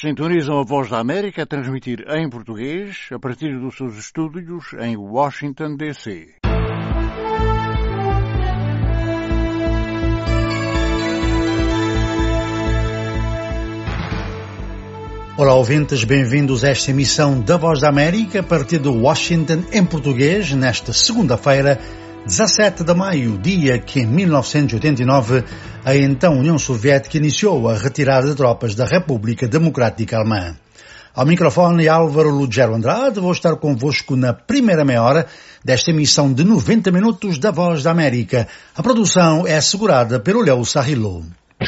Sintonizam a Voz da América a transmitir em português a partir dos seus estúdios em Washington, D.C. Olá ouvintes, bem-vindos a esta emissão da Voz da América a partir de Washington em português nesta segunda-feira, 17 de maio, dia que em 1989 a então União Soviética iniciou a retirada de tropas da República Democrática Alemã. Ao microfone Álvaro Lugero Andrade, vou estar convosco na primeira meia hora desta emissão de 90 minutos da Voz da América. A produção é assegurada pelo Léo Sarrilo.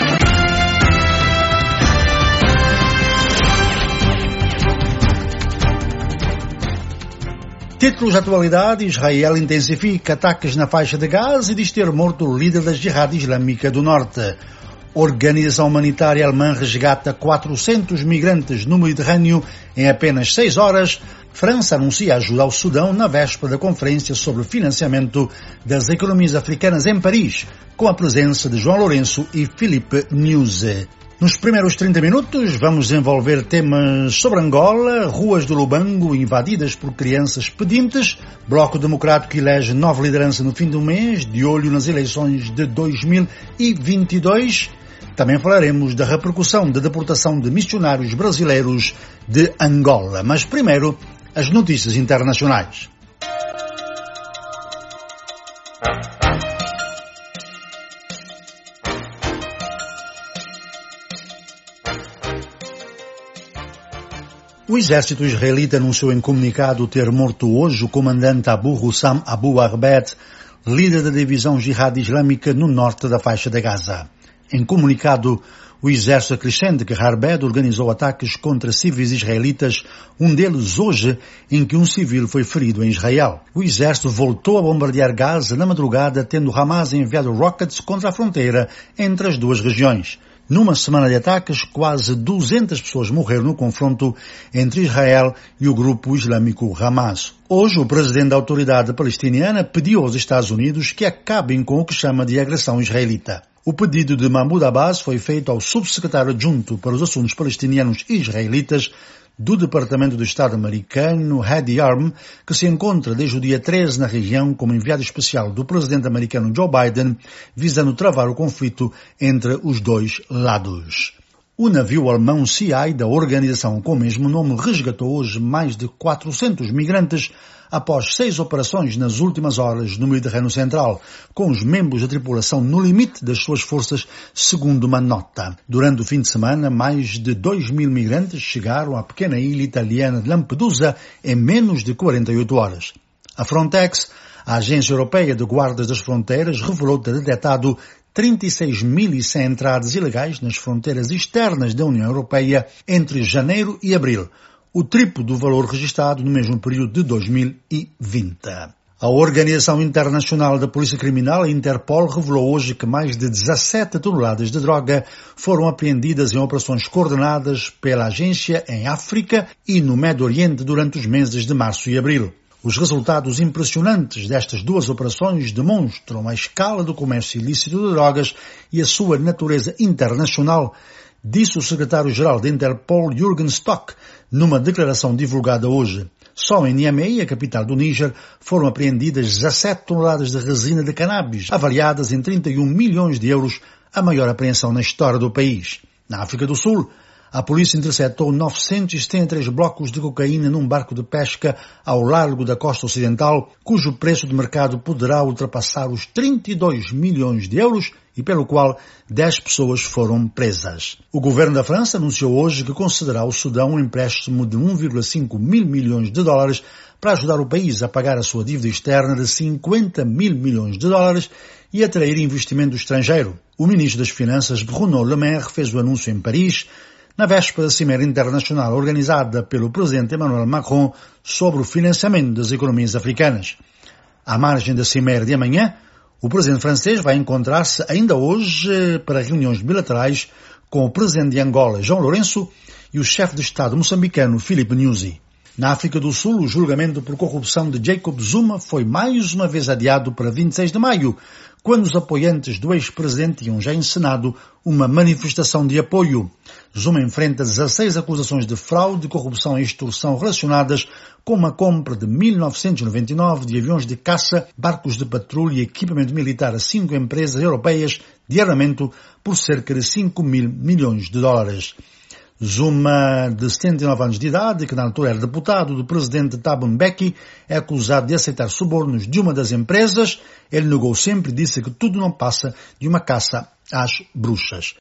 Títulos de atualidade: Israel intensifica ataques na faixa de Gaza e diz ter morto o líder da Jihad Islâmica do Norte. Organização humanitária alemã resgata 400 migrantes no Mediterrâneo em apenas 6 horas. França anuncia ajuda ao Sudão na véspera da conferência sobre financiamento das economias africanas em Paris, com a presença de João Lourenço e Filipe Nyuze. Nos primeiros 30 minutos vamos desenvolver temas sobre Angola, ruas do Lubango invadidas por crianças pedintes, Bloco Democrático elege nova liderança no fim do mês, de olho nas eleições de 2022. Também falaremos da repercussão da deportação de missionários brasileiros de Angola. Mas primeiro, as notícias internacionais. O exército israelita anunciou em comunicado ter morto hoje o comandante Abu Hussam Abu Arbet, líder da divisão Jihad Islâmica no norte da faixa de Gaza. Em comunicado, o exército acrescenta que Arbet organizou ataques contra civis israelitas, um deles hoje, em que um civil foi ferido em Israel. O exército voltou a bombardear Gaza na madrugada, tendo Hamas enviado rockets contra a fronteira entre as duas regiões. Numa semana de ataques, quase 200 pessoas morreram no confronto entre Israel e o grupo islâmico Hamas. Hoje, o presidente da autoridade palestiniana pediu aos Estados Unidos que acabem com o que chama de agressão israelita. O pedido de Mahmoud Abbas foi feito ao subsecretário adjunto para os assuntos palestinianos e israelitas do Departamento do Estado americano, Hedy Yarm, que se encontra desde o dia 13 na região como enviado especial do presidente americano Joe Biden, visando travar o conflito entre os dois lados. O navio alemão CI, da organização com o mesmo nome, resgatou hoje mais de 400 migrantes após 6 operações nas últimas horas no Mediterrâneo Central, com os membros da tripulação no limite das suas forças, segundo uma nota. Durante o fim de semana, mais de 2.000 migrantes chegaram à pequena ilha italiana de Lampedusa em menos de 48 horas. A Frontex, a Agência Europeia de Guardas das Fronteiras, revelou ter detectado 36.100 entradas ilegais nas fronteiras externas da União Europeia entre janeiro e abril, o triplo do valor registrado no mesmo período de 2020. A Organização Internacional da Polícia Criminal, a Interpol, revelou hoje que mais de 17 toneladas de droga foram apreendidas em operações coordenadas pela agência em África e no Médio Oriente durante os meses de março e abril. Os resultados impressionantes destas duas operações demonstram a escala do comércio ilícito de drogas e a sua natureza internacional, disse o secretário-geral da Interpol, Jürgen Stock, numa declaração divulgada hoje. Só em Niamey, a capital do Níger, foram apreendidas 17 toneladas de resina de cannabis, avaliadas em 31 milhões de euros, a maior apreensão na história do país. Na África do Sul, a polícia interceptou 973 blocos de cocaína num barco de pesca ao largo da costa ocidental, cujo preço de mercado poderá ultrapassar os 32 milhões de euros e pelo qual 10 pessoas foram presas. O governo da França anunciou hoje que concederá ao Sudão um empréstimo de 1,5 mil milhões de dólares para ajudar o país a pagar a sua dívida externa de 50 mil milhões de dólares e atrair investimento estrangeiro. O ministro das Finanças, Bruno Le Maire, fez o anúncio em Paris, na véspera da Cimeira Internacional organizada pelo presidente Emmanuel Macron sobre o financiamento das economias africanas. À margem da Cimeira de amanhã, o presidente francês vai encontrar-se ainda hoje para reuniões bilaterais com o presidente de Angola, João Lourenço, e o chefe de Estado moçambicano, Filipe Nyuze. Na África do Sul, o julgamento por corrupção de Jacob Zuma foi mais uma vez adiado para 26 de maio, quando os apoiantes do ex-presidente tinham já encenado uma manifestação de apoio. Zuma enfrenta 16 acusações de fraude, corrupção e extorsão relacionadas com uma compra de 1999 de aviões de caça, barcos de patrulha e equipamento militar a 5 empresas europeias de armamento por cerca de 5 mil milhões de dólares. Zuma, de 79 anos de idade, que na altura era deputado do presidente Thabo Mbeki, é acusado de aceitar subornos de uma das empresas. Ele negou sempre e disse que tudo não passa de uma caça às bruxas.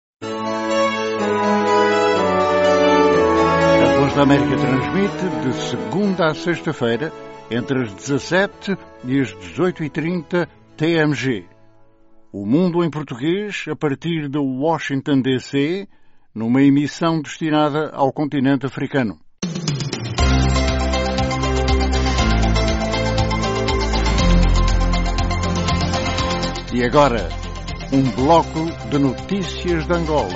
A Voz da América transmite de segunda a sexta-feira, entre as 17 e as 18h30 TMG. O Mundo em Português, a partir de Washington, D.C., numa emissão destinada ao continente africano. E agora, um bloco de notícias de Angola.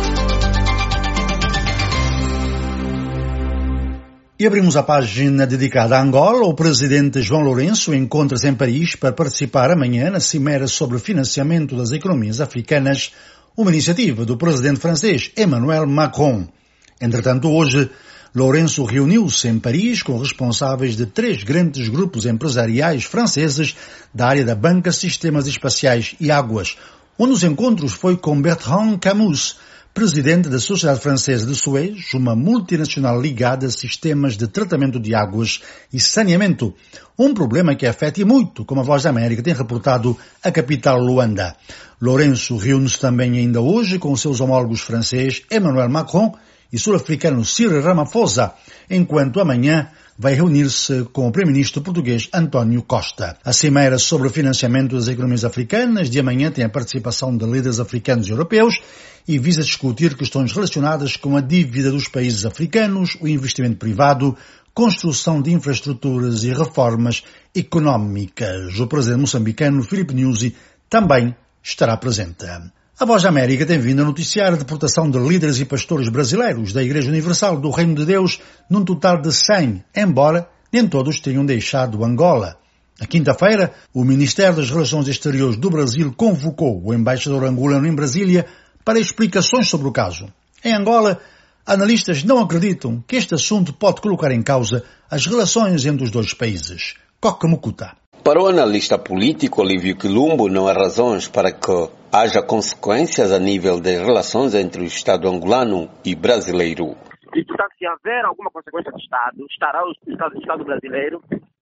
E abrimos a página dedicada a Angola. O presidente João Lourenço encontra-se em Paris para participar amanhã na Cimeira sobre Financiamento das Economias Africanas, uma iniciativa do presidente francês Emmanuel Macron. Entretanto, hoje, Lourenço reuniu-se em Paris com responsáveis de 3 grandes grupos empresariais franceses da área da banca, sistemas espaciais e águas. Um dos encontros foi com Bertrand Camus, presidente da Sociedade Francesa de Suez, uma multinacional ligada a sistemas de tratamento de águas e saneamento, um problema que afeta muito, como a Voz da América tem reportado a capital Luanda. Lourenço reúne-se também ainda hoje com seus homólogos francês Emmanuel Macron e sul-africano Cyril Ramaphosa, enquanto amanhã vai reunir-se com o primeiro-ministro português António Costa. A Cimeira sobre o Financiamento das Economias Africanas de amanhã tem a participação de líderes africanos e europeus e visa discutir questões relacionadas com a dívida dos países africanos, o investimento privado, construção de infraestruturas e reformas económicas. O presidente moçambicano Filipe Nyusi também estará presente. A Voz da América tem vindo a noticiar a deportação de líderes e pastores brasileiros da Igreja Universal do Reino de Deus num total de 100, embora nem todos tenham deixado Angola. Na quinta-feira, o Ministério das Relações Exteriores do Brasil convocou o embaixador angolano em Brasília para explicações sobre o caso. Em Angola, analistas não acreditam que este assunto pode colocar em causa as relações entre os dois países. Coca Mucuta. Para o analista político Olívio Quilumbo, não há razões para que haja consequências a nível das relações entre o Estado angolano e brasileiro. E, portanto, se haver alguma consequência do Estado, estará o Estado brasileiro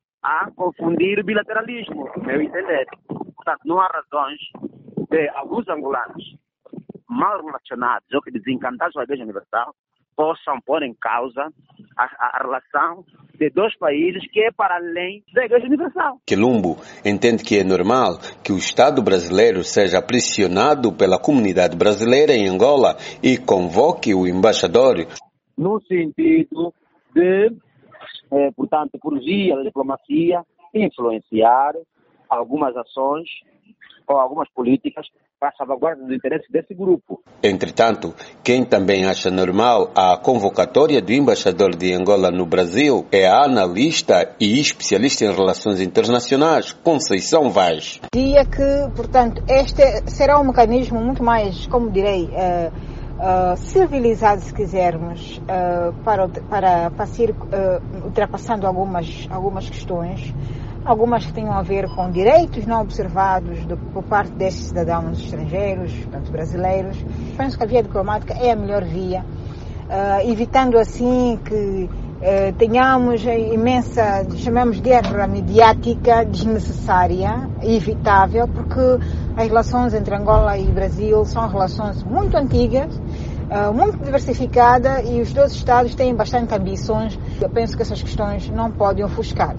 a confundir o bilateralismo, no meu entender. Portanto, não há razões de alguns angolanos mal relacionados ou que desencantados com a Igreja Universal possam pôr em causa a relação de dois países que é para além da Igreja Universal. Quilumbo entende que é normal que o Estado brasileiro seja pressionado pela comunidade brasileira em Angola e convoque o embaixador. No sentido de, portanto, por via da diplomacia, influenciar algumas ações ou algumas políticas para a salvaguarda dos interesses desse grupo. Entretanto, quem também acha normal a convocatória do embaixador de Angola no Brasil é a analista e especialista em relações internacionais, Conceição Vaz. Diria que, portanto, este será um mecanismo muito mais, como direi, civilizado, se quisermos, para ir ultrapassando algumas questões. Algumas que tenham a ver com direitos não observados por parte desses cidadãos estrangeiros, portanto brasileiros. Penso que a via diplomática é a melhor via, evitando assim que tenhamos a imensa, chamamos, guerra mediática desnecessária e evitável, porque as relações entre Angola e Brasil são relações muito antigas, muito diversificada, e os dois Estados têm bastante ambições. Eu penso que essas questões não podem ofuscar.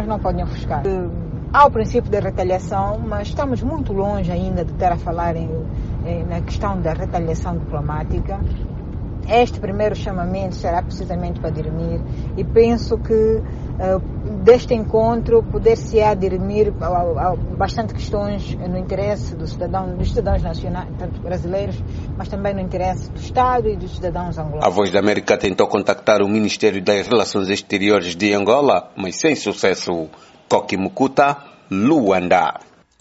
Há o princípio da retaliação, mas estamos muito longe ainda de estar a falar na questão da retaliação diplomática. Este primeiro chamamento será precisamente para dirimir, e penso que deste encontro poder-se-á dirimir bastante questões no interesse dos cidadãos nacionais, tanto brasileiros, mas também no interesse do Estado e dos cidadãos angolanos. A Voz da América tentou contactar o Ministério das Relações Exteriores de Angola, mas sem sucesso. Coqui Mucuta, Luanda.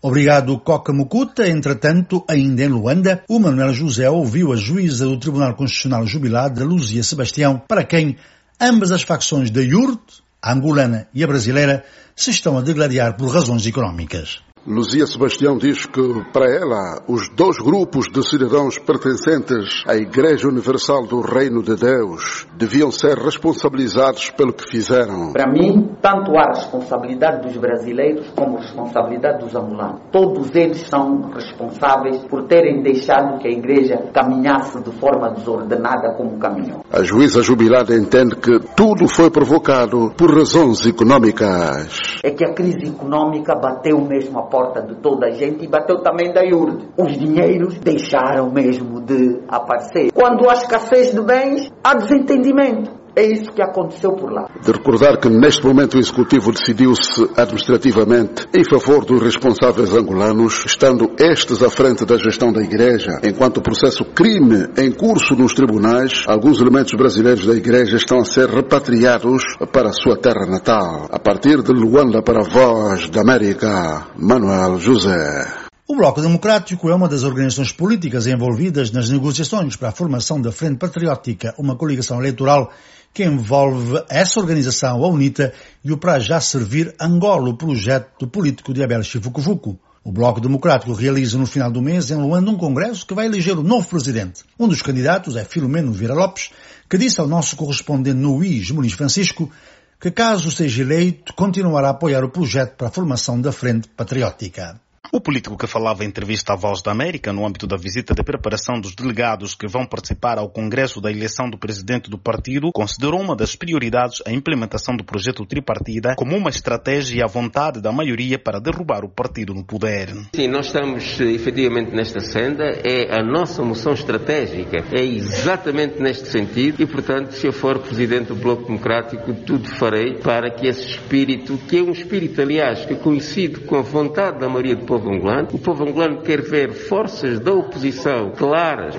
Obrigado, Coca Mucuta. Entretanto, ainda em Luanda, o Manuel José ouviu a juíza do Tribunal Constitucional jubilada, Luzia Sebastião, para quem ambas as facções da IURD, a angolana e a brasileira, se estão a degladiar por razões económicas. Luzia Sebastião diz que, para ela, os dois grupos de cidadãos pertencentes à Igreja Universal do Reino de Deus deviam ser responsabilizados pelo que fizeram. Para mim, tanto há responsabilidade dos brasileiros como responsabilidade dos angolanos. Todos eles são responsáveis por terem deixado que a Igreja caminhasse de forma desordenada como caminhou. A juíza jubilada entende que tudo foi provocado por razões económicas. É que a crise económica bateu mesmo a porta de toda a gente e bateu também da IURD. Os dinheiros deixaram mesmo de aparecer. Quando há escassez de bens, há desentendimento. É isso que aconteceu por lá. De recordar que neste momento o Executivo decidiu-se administrativamente em favor dos responsáveis angolanos, estando estes à frente da gestão da Igreja. Enquanto o processo crime em curso nos tribunais, alguns elementos brasileiros da Igreja estão a ser repatriados para a sua terra natal. A partir de Luanda para a Voz da América, Manuel José. O Bloco Democrático é uma das organizações políticas envolvidas nas negociações para a formação da Frente Patriótica, uma coligação eleitoral que envolve essa organização, a UNITA, e o para já servir Angola, o projeto político de Abel Chifukufuku. O Bloco Democrático realiza no final do mês em Luanda um congresso que vai eleger o novo presidente. Um dos candidatos é Filomeno Vieira Lopes, que disse ao nosso correspondente no UIS, Muniz Francisco, que caso seja eleito, continuará a apoiar o projeto para a formação da Frente Patriótica. O político que falava em entrevista à Voz da América no âmbito da visita de preparação dos delegados que vão participar ao Congresso da eleição do presidente do partido considerou uma das prioridades a implementação do projeto tripartida como uma estratégia e a vontade da maioria para derrubar o partido no poder. Sim, nós estamos efetivamente nesta senda, é a nossa moção estratégica, é exatamente neste sentido e, portanto, se eu for presidente do Bloco Democrático, tudo farei para que esse espírito, que é um espírito, aliás, que coincide com a vontade da maioria do povo angolano. O povo angolano quer ver forças da oposição claras,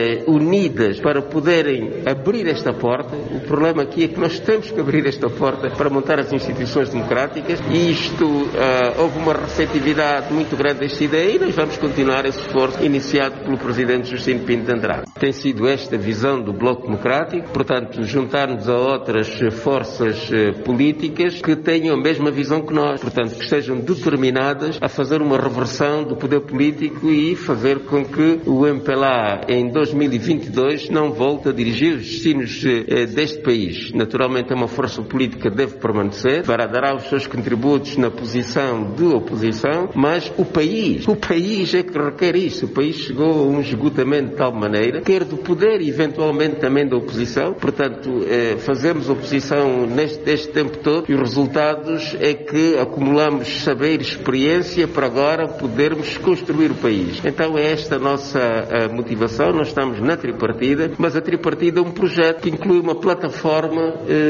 unidas, para poderem abrir esta porta. O problema aqui é que nós temos que abrir esta porta para montar as instituições democráticas e houve uma receptividade muito grande desta ideia e nós vamos continuar esse esforço iniciado pelo Presidente Justino Pinto de Andrade. Tem sido esta visão do Bloco Democrático, portanto, juntar-nos a outras forças políticas que tenham a mesma visão que nós, portanto, que estejam determinadas a fazer uma reversão do poder político e fazer com que o MPLA em 2022 não volte a dirigir os destinos deste país. Naturalmente é uma força política que deve permanecer, para dar os seus contributos na posição de oposição, mas o país é que requer isso. O país chegou a um esgotamento de tal maneira, quer do poder e eventualmente também da oposição, portanto fazemos oposição neste tempo todo e os resultados é que acumulamos saber e experiência para agora podermos construir o país. Então é esta a nossa motivação. Nós estamos na tripartida, mas a tripartida é um projeto que inclui uma plataforma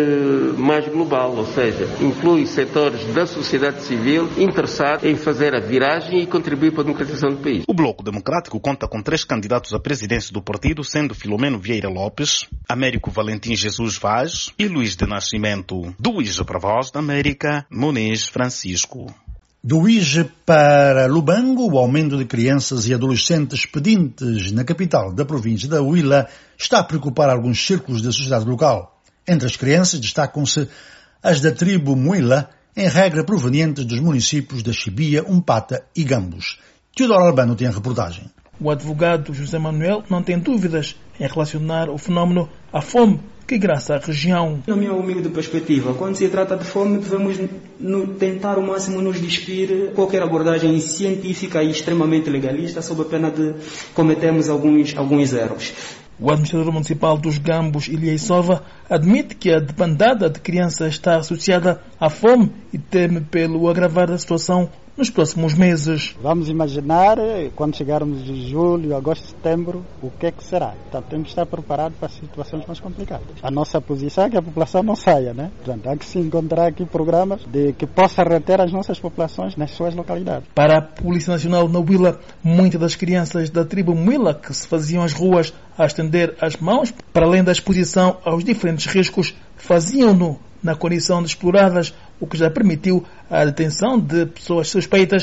mais global, ou seja, inclui setores da sociedade civil interessados em fazer a viragem e contribuir para a democratização do país. O Bloco Democrático conta com 3 candidatos à presidência do partido, sendo Filomeno Vieira Lopes, Américo Valentim Jesus Vaz e Luís de Nascimento. Do UIS para a Voz da América, Muniz Francisco. Do UIS para Lubango, o aumento de crianças e adolescentes pedintes na capital da província da Huila está a preocupar alguns círculos da sociedade local. Entre as crianças destacam-se as da tribo Muila, em regra provenientes dos municípios da Chibia, Umpata e Gambos. Teodoro Albano tem a reportagem. O advogado José Manuel não tem dúvidas em relacionar o fenómeno à fome que graça à região. Na minha humilde perspectiva, quando se trata de fome, devemos tentar ao máximo nos despir qualquer abordagem científica e extremamente legalista, sob a pena de cometermos alguns erros. O administrador municipal dos Gambos, Ilhei Sova, admite que a debandada de crianças está associada à fome e teme pelo agravar da situação nos próximos meses. Vamos imaginar, quando chegarmos de julho, agosto, setembro, o que é que será. Então, temos que estar preparados para situações mais complicadas. A nossa posição é que a população não saia, né? Portanto, há que se encontrar aqui programas que possa reter as nossas populações nas suas localidades. Para a Polícia Nacional na Huila, muitas das crianças da tribo Muila que se faziam às ruas a estender as mãos, para além da exposição aos diferentes riscos, faziam-no na condição de exploradas, o que já permitiu a detenção de pessoas suspeitas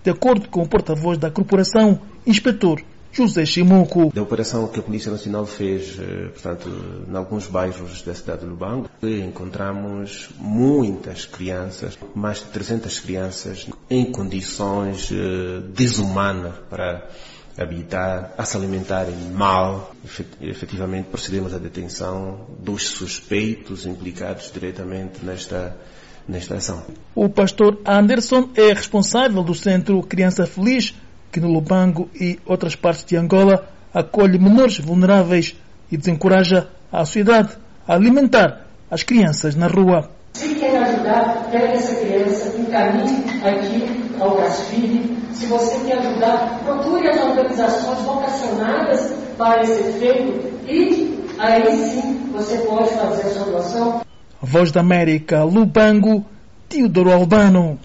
de acordo com o porta-voz da corporação, inspetor José Chimuco. Da operação que a Polícia Nacional fez, portanto, em alguns bairros da cidade de Lubango, encontramos muitas crianças, mais de 300 crianças, em condições desumanas para habitar, a se alimentarem mal. Efetivamente procedemos à detenção dos suspeitos implicados diretamente nesta ação. O pastor Anderson é responsável do Centro Criança Feliz, que no Lubango e outras partes de Angola acolhe menores vulneráveis e desencoraja a sociedade a alimentar as crianças na rua. Se quer ajudar, pegue essa criança, encaminhe aqui ao Gasfili. Se você quer ajudar, procure as organizações vocacionadas para esse efeito e aí sim você pode fazer a sua doação. Voz da América, Lubango, Teodoro Albano.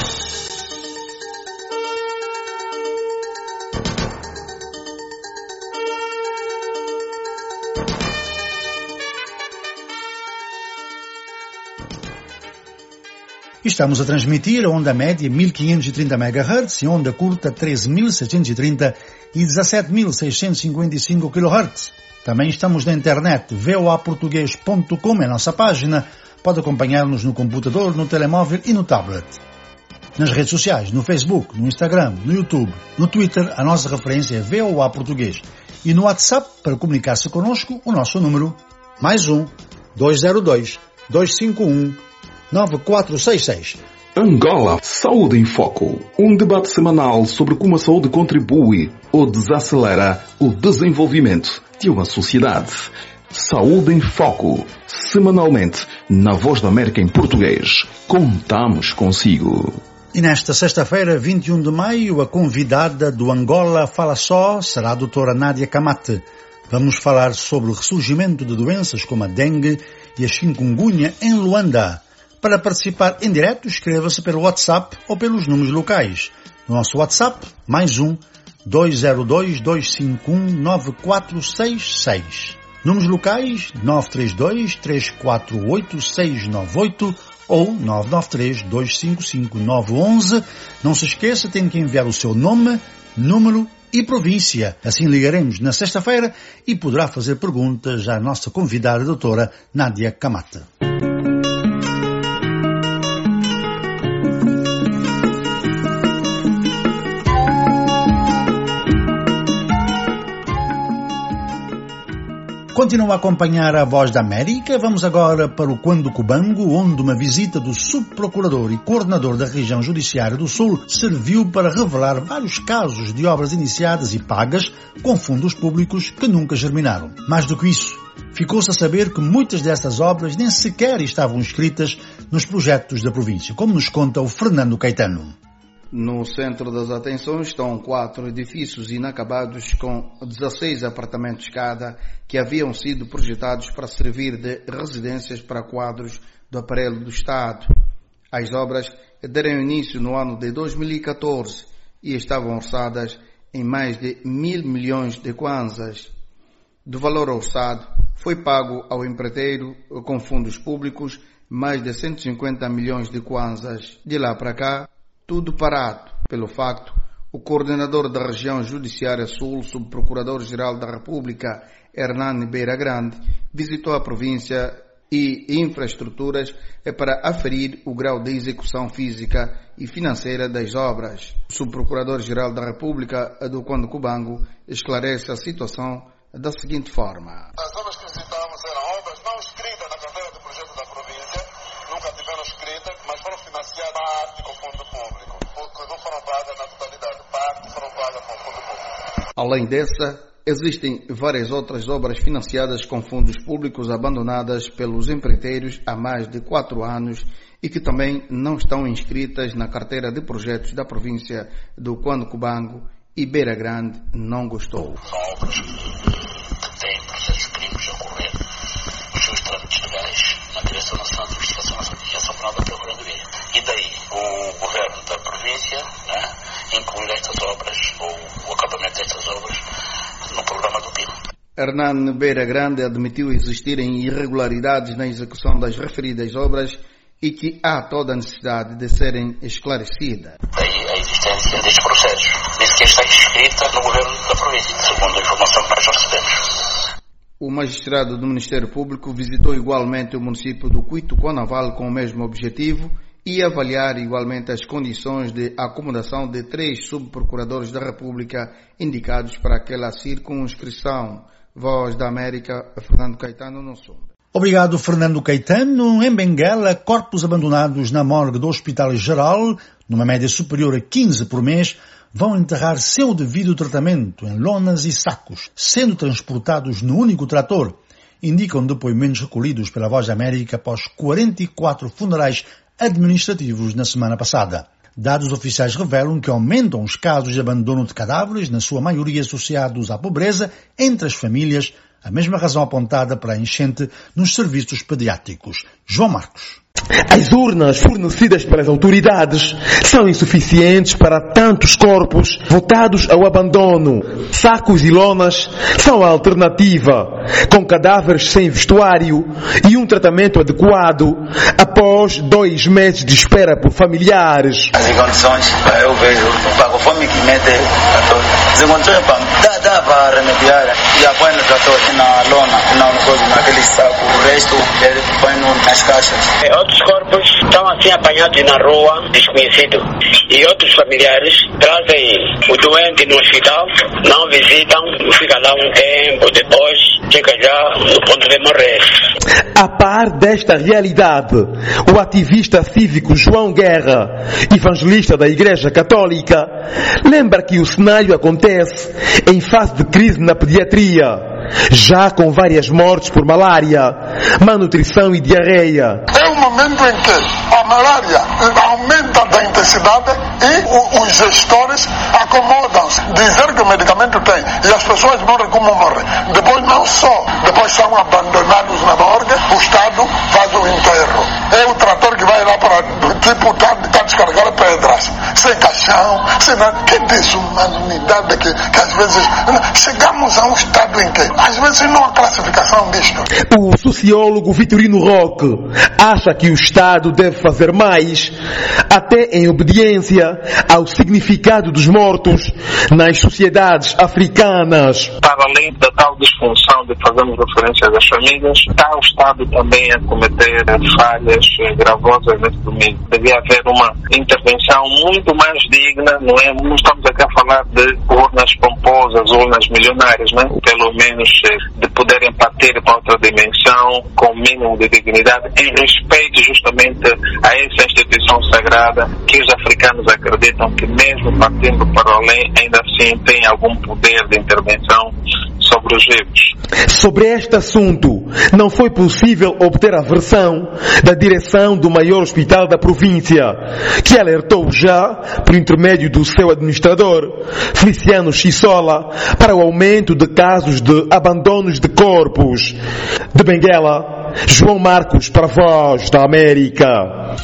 Estamos a transmitir a onda média 1530 MHz e onda curta 13.730 e 17.655 kHz. Também estamos na internet, voaportugues.com é a nossa página. Pode acompanhar-nos no computador, no telemóvel e no tablet. Nas redes sociais, no Facebook, no Instagram, no YouTube, no Twitter, a nossa referência é VOA Português. E no WhatsApp, para comunicar-se connosco, o nosso número, +1 202 251 9466. Angola Saúde em Foco. Um debate semanal sobre como a saúde contribui ou desacelera o desenvolvimento de uma sociedade. Saúde em Foco. Semanalmente, na Voz da América em português. Contamos consigo. E nesta sexta-feira, 21 de maio, a convidada do Angola Fala Só será a doutora Nádia Kamate. Vamos falar sobre o ressurgimento de doenças como a dengue e a chikungunya em Luanda. Para participar em direto, escreva-se pelo WhatsApp ou pelos números locais. No nosso WhatsApp, +1 202 251 9466. Números locais 932 348 698 ou 993 255 911. Não se esqueça, tem que enviar o seu nome, número e província. Assim ligaremos na sexta-feira e poderá fazer perguntas à nossa convidada, a doutora Nádia Kamate. Continua a acompanhar a Voz da América. Vamos agora para o Cuando Cubango, onde uma visita do subprocurador e coordenador da região judiciária do Sul serviu para revelar vários casos de obras iniciadas e pagas com fundos públicos que nunca germinaram. Mais do que isso, ficou-se a saber que muitas dessas obras nem sequer estavam inscritas nos projetos da província, como nos conta o Fernando Caetano. No centro das atenções estão 4 edifícios inacabados com 16 apartamentos cada que haviam sido projetados para servir de residências para quadros do aparelho do Estado. As obras deram início no ano de 2014 e estavam orçadas em mais de 1.000 milhões de kwanzas. Do valor orçado, foi pago ao empreiteiro com fundos públicos mais de 150 milhões de kwanzas. De lá para cá, tudo parado. Pelo facto, o coordenador da região judiciária sul, subprocurador-geral da República, Hernani Beira Grande, visitou a província e infraestruturas para aferir o grau de execução física e financeira das obras. O subprocurador-geral da República, do Cuando Cubango, esclarece a situação da seguinte forma. As obras que visitamos eram obras não escritas na carteira de projeto da província, nunca tiveram escrita, mas foram financiadas parte com fundo público, porque não foram pagas na totalidade, parte foram pagas com fundo público. Além dessa, existem várias outras obras financiadas com fundos públicos abandonadas pelos empreiteiros há mais de 4 anos e que também não estão inscritas na carteira de projetos da província do Cuando Cubango e Beira Grande não gostou. São obras que têm processos crímeos a ocorrer, os seus trâmites legais na Direção Nacional de Investigação e Ação Penal da Procuradoria. E daí o governo da província, incluir estas obras ou o acabamento destas obras no programa do PIB. Hernani Beira Grande admitiu existirem irregularidades na execução das referidas obras e que há toda a necessidade de serem esclarecidas. Daí a existência existência destes processos. Disse que está inscrita no governo da província, segundo a informação que nós recebemos. O magistrado do Ministério Público visitou igualmente o município do Cuito Conaval com o mesmo objetivo e avaliar igualmente as condições de acomodação de 3 subprocuradores da República indicados para aquela circunscrição. Voz da América, Fernando Caetano, no Sul. Obrigado, Fernando Caetano. Em Benguela, corpos abandonados na morgue do Hospital Geral, numa média superior a 15 por mês, vão enterrar seu devido tratamento em lonas e sacos, sendo transportados no único trator, indicam depoimentos recolhidos pela Voz da América após 44 funerais administrativos na semana passada. Dados oficiais revelam que aumentam os casos de abandono de cadáveres, na sua maioria associados à pobreza, entre as famílias, a mesma razão apontada para a enchente nos serviços pediátricos. João Marcos. As urnas fornecidas pelas autoridades são insuficientes para tantos corpos votados ao abandono. Sacos e lonas são a alternativa, com cadáveres sem vestuário e um tratamento adequado após 2 meses de espera por familiares. As condições, eu vejo, a fome que mete a todos. As condições, dá para remediar e a põe no trator, na lona, naquele saco, o resto ele põe nas caixas. Outros corpos estão assim apanhados na rua, desconhecidos, e outros familiares trazem o doente no hospital, não visitam, fica lá um tempo, depois chega já no ponto de morrer. A par desta realidade, o ativista cívico João Guerra, evangelista da Igreja Católica, lembra que o cenário acontece em fase de crise na pediatria, já com várias mortes por malária, malnutrição e diarreia. É um momento em que a malária aumenta da intensidade e os gestores acomodam-se. Dizer que o medicamento tem e as pessoas morrem como morrem. Depois são abandonados na morgue, o Estado faz o enterro. É o trator que vai lá para, tá descarregar pedras, sem caixão, sem nada. Que desumanidade que às vezes chegamos a um estado em que às vezes não há classificação disto. O sociólogo Vitorino Roque acha que o Estado deve fazer mais, até em obediência ao significado dos mortos nas sociedades africanas. Para além da tal disfunção de fazermos referência às famílias, está o Estado também a cometer falhas gravosas nesse domingo. Devia haver uma intervenção muito mais digna, não estamos aqui a falar de urnas pomposas, urnas milionárias, né? Pelo menos de poderem partir para outra dimensão com o mínimo de dignidade em respeito justamente a essa instituição sagrada que os africanos acreditam que mesmo partindo para além ainda assim tem algum poder de intervenção sobre os vivos. Sobre este assunto, não foi possível obter a versão da direção do maior hospital da província, que alertou já, por intermédio do seu administrador, Feliciano Chissola, para o aumento de casos de abandonos de corpos. De Benguela, João Marcos para a Voz da América.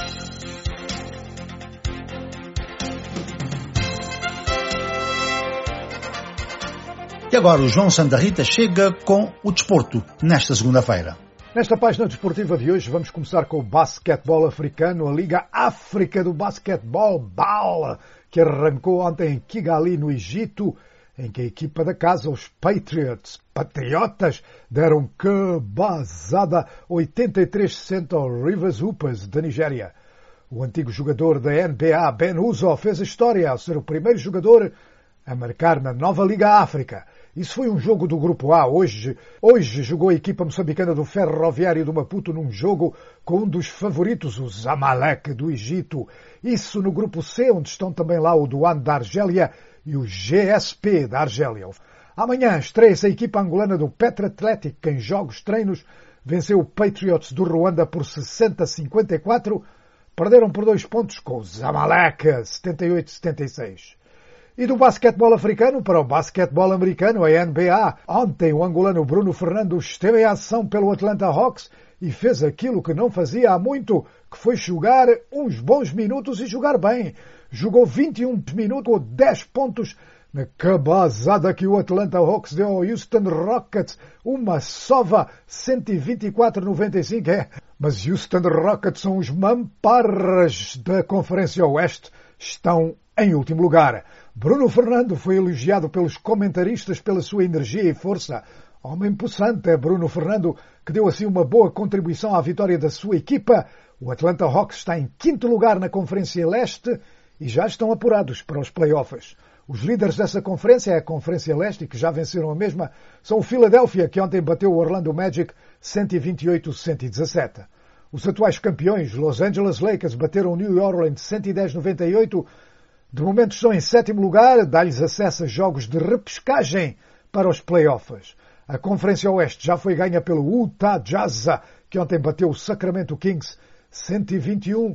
E agora o João Santa Rita chega com o desporto nesta segunda-feira. Nesta página desportiva de hoje vamos começar com o basquetebol africano, a Liga África do Basquetebol BAL, que arrancou ontem em Kigali, no Egito, em que a equipa da casa, os Patriotas, deram cabazada 83-60 ao Rivers Hoopers da Nigéria. O antigo jogador da NBA, Ben Uzo, fez a história ao ser o primeiro jogador a marcar na nova Liga África. Isso foi um jogo do Grupo A. Hoje jogou a equipa moçambicana do Ferroviário do Maputo num jogo com um dos favoritos, o Zamalek do Egito. Isso no Grupo C, onde estão também lá o Douane da Argélia e o GSP da Argélia. Amanhã estreia-se a equipa angolana do Petra Athletic, que em jogos-treinos venceu o Patriots do Ruanda por 60-54. Perderam por 2 pontos com o Zamalek, 78-76. E do basquetebol africano para o basquetebol americano, a NBA. Ontem o angolano Bruno Fernandes esteve em ação pelo Atlanta Hawks e fez aquilo que não fazia há muito, que foi jogar uns bons minutos e jogar bem. Jogou 21 minutos com 10 pontos na cabazada que o Atlanta Hawks deu ao Houston Rockets. Uma sova 124-95. Mas Houston Rockets são os mamparras da Conferência Oeste. Estão em último lugar. Bruno Fernando foi elogiado pelos comentaristas pela sua energia e força. Homem possante é Bruno Fernando, que deu assim uma boa contribuição à vitória da sua equipa. O Atlanta Hawks está em 5º lugar na Conferência Leste e já estão apurados para os play-offs. Os líderes dessa conferência, a Conferência Leste, que já venceram a mesma, são o Philadelphia, que ontem bateu o Orlando Magic 128-117. Os atuais campeões, Los Angeles Lakers, bateram o New Orleans 110-98. De momento estão em 7º lugar, dá-lhes acesso a jogos de repescagem para os play-offs. A Conferência Oeste já foi ganha pelo Utah Jazz, que ontem bateu o Sacramento Kings 121-99.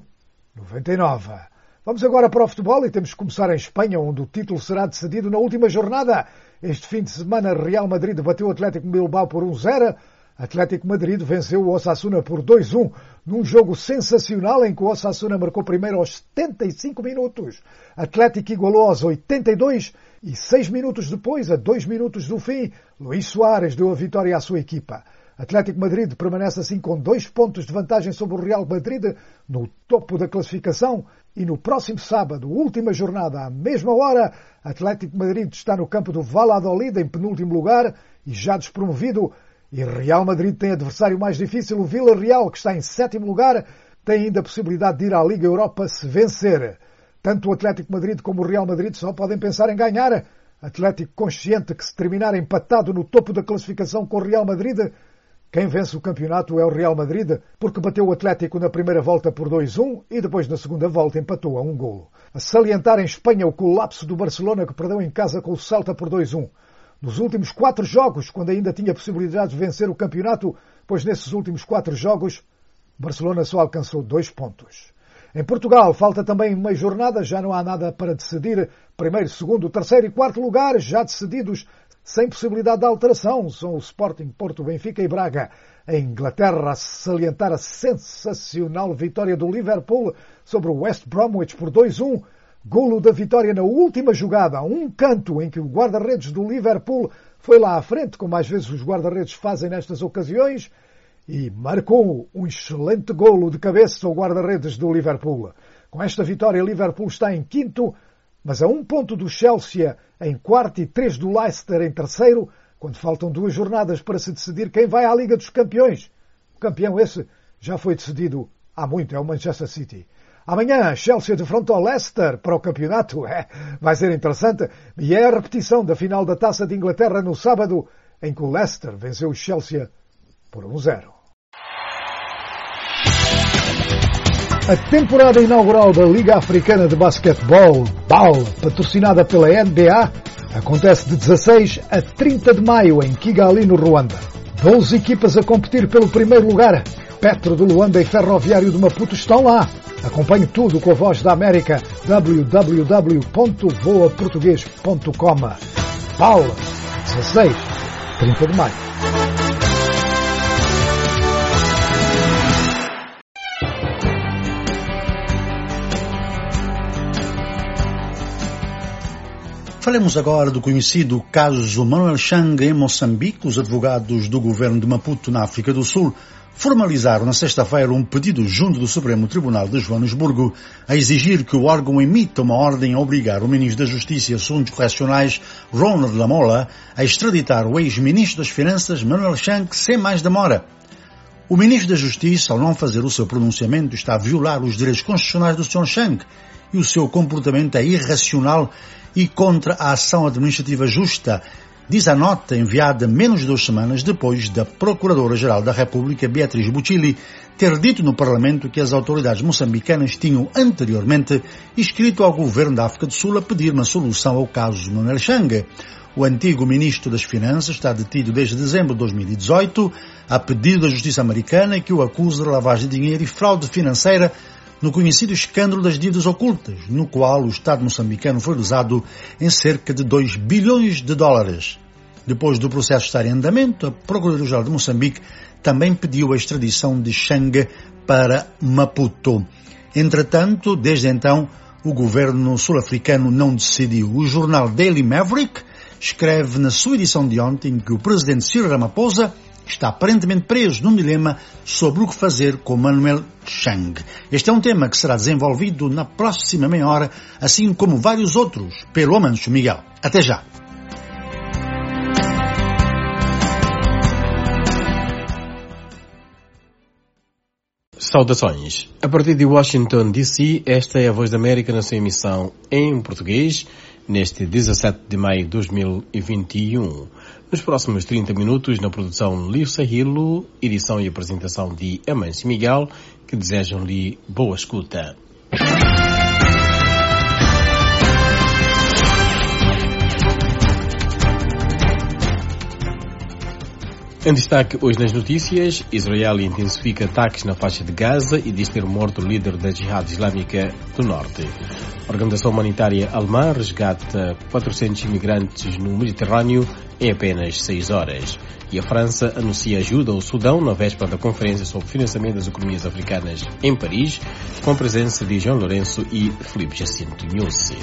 Vamos agora para o futebol e temos que começar em Espanha, onde o título será decidido na última jornada. Este fim de semana, Real Madrid bateu o Atlético Bilbao por 1-0. Atlético Madrid venceu o Osasuna por 2-1, num jogo sensacional em que o Osasuna marcou primeiro aos 75 minutos. Atlético igualou aos 82 e 6 minutos depois, a 2 minutos do fim, Luís Soares deu a vitória à sua equipa. Atlético Madrid permanece assim com 2 pontos de vantagem sobre o Real Madrid no topo da classificação e no próximo sábado, última jornada, à mesma hora, Atlético Madrid está no campo do Valladolid em penúltimo lugar e já despromovido. E Real Madrid tem adversário mais difícil, o Villarreal, que está em 7º lugar, tem ainda a possibilidade de ir à Liga Europa se vencer. Tanto o Atlético Madrid como o Real Madrid só podem pensar em ganhar. Atlético consciente que se terminar empatado no topo da classificação com o Real Madrid, quem vence o campeonato é o Real Madrid, porque bateu o Atlético na primeira volta por 2-1 e depois na segunda volta empatou a 1 golo. A salientar em Espanha o colapso do Barcelona, que perdeu em casa com o Celta por 2-1. Nos últimos 4 jogos, quando ainda tinha possibilidade de vencer o campeonato, pois nesses últimos 4 jogos, Barcelona só alcançou 2 pontos. Em Portugal, falta também uma jornada, já não há nada para decidir. Primeiro, segundo, terceiro e quarto lugar, já decididos, sem possibilidade de alteração, são o Sporting, Porto, Benfica e Braga. Em Inglaterra, a salientar a sensacional vitória do Liverpool sobre o West Bromwich por 2-1, golo da vitória na última jogada, a um canto em que o guarda-redes do Liverpool foi lá à frente, como às vezes os guarda-redes fazem nestas ocasiões, e marcou um excelente golo de cabeça ao guarda-redes do Liverpool. Com esta vitória, o Liverpool está em 5º, mas a 1 ponto do Chelsea em 4º e 3 do Leicester em 3º, quando faltam 2 jornadas para se decidir quem vai à Liga dos Campeões. O campeão esse já foi decidido há muito, é o Manchester City. Amanhã, Chelsea defronta o Leicester para o campeonato. Vai ser interessante. E é a repetição da final da Taça de Inglaterra no sábado, em que o Leicester venceu o Chelsea por 1-0. A temporada inaugural da Liga Africana de Basquetebol, BAL, patrocinada pela NBA, acontece de 16 a 30 de maio em Kigali, no Ruanda. 12 equipas a competir pelo primeiro lugar. Petro de Luanda e Ferroviário de Maputo estão lá. Acompanhe tudo com a Voz da América, www.voaportugues.com. BAL, 16 a 30 de maio. Falemos agora do conhecido caso Manuel Chang em Moçambique. Os advogados do governo de Maputo, na África do Sul, formalizaram na sexta-feira um pedido junto do Supremo Tribunal de Joanesburgo a exigir que o órgão emita uma ordem a obrigar o ministro da Justiça e Assuntos Correcionais, Ronald Lamola, a extraditar o ex-ministro das Finanças, Manuel Chang, sem mais demora. O ministro da Justiça, ao não fazer o seu pronunciamento, está a violar os direitos constitucionais do Sr. Chang e o seu comportamento é irracional e contra a ação administrativa justa, diz a nota enviada menos de 2 semanas depois da Procuradora-Geral da República, Beatriz Bucili, ter dito no Parlamento que as autoridades moçambicanas tinham anteriormente escrito ao governo da África do Sul a pedir uma solução ao caso Manuel Chang. O antigo ministro das Finanças está detido desde dezembro de 2018, a pedido da Justiça americana, que o acusa de lavagem de dinheiro e fraude financeira no conhecido escândalo das dívidas ocultas, no qual o Estado moçambicano foi usado em cerca de 2 bilhões de dólares. Depois do processo estar em andamento, a Procuradoria-Geral de Moçambique também pediu a extradição de Chang para Maputo. Entretanto, desde então, o governo sul-africano não decidiu. O jornal Daily Maverick escreve na sua edição de ontem que o presidente Cyril Ramaphosa está aparentemente preso num dilema sobre o que fazer com Manuel Chang. Este é um tema que será desenvolvido na próxima meia hora, assim como vários outros, pelo Amancio Miguel. Até já! Saudações. A partir de Washington, D.C., esta é a Voz da América na sua emissão em português, neste 17 de maio de 2021. Nos próximos 30 minutos, na produção Lío Sahilo, edição e apresentação de Amancio Miguel, que desejam-lhe boa escuta. Em destaque hoje nas notícias, Israel intensifica ataques na faixa de Gaza e diz ter morto o líder da Jihad Islâmica do Norte. A Organização Humanitária Alemã resgata 400 imigrantes no Mediterrâneo em apenas 6 horas. E a França anuncia ajuda ao Sudão na véspera da Conferência sobre Financiamento das Economias Africanas em Paris, com a presença de João Lourenço e Filipe Jacinto Nhusse.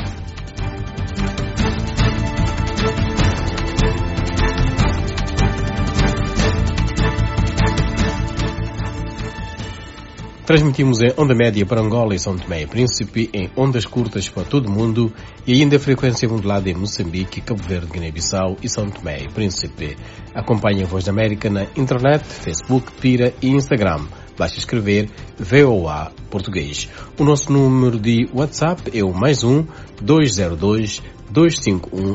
Transmitimos em onda média para Angola e São Tomé e Príncipe, em ondas curtas para todo o mundo e ainda a frequência modulada em Moçambique, Cabo Verde, Guiné-Bissau e São Tomé e Príncipe. Acompanhe a Voz da América na internet, Facebook, Twitter e Instagram. Basta escrever VOA Português. O nosso número de WhatsApp é o +1 202 251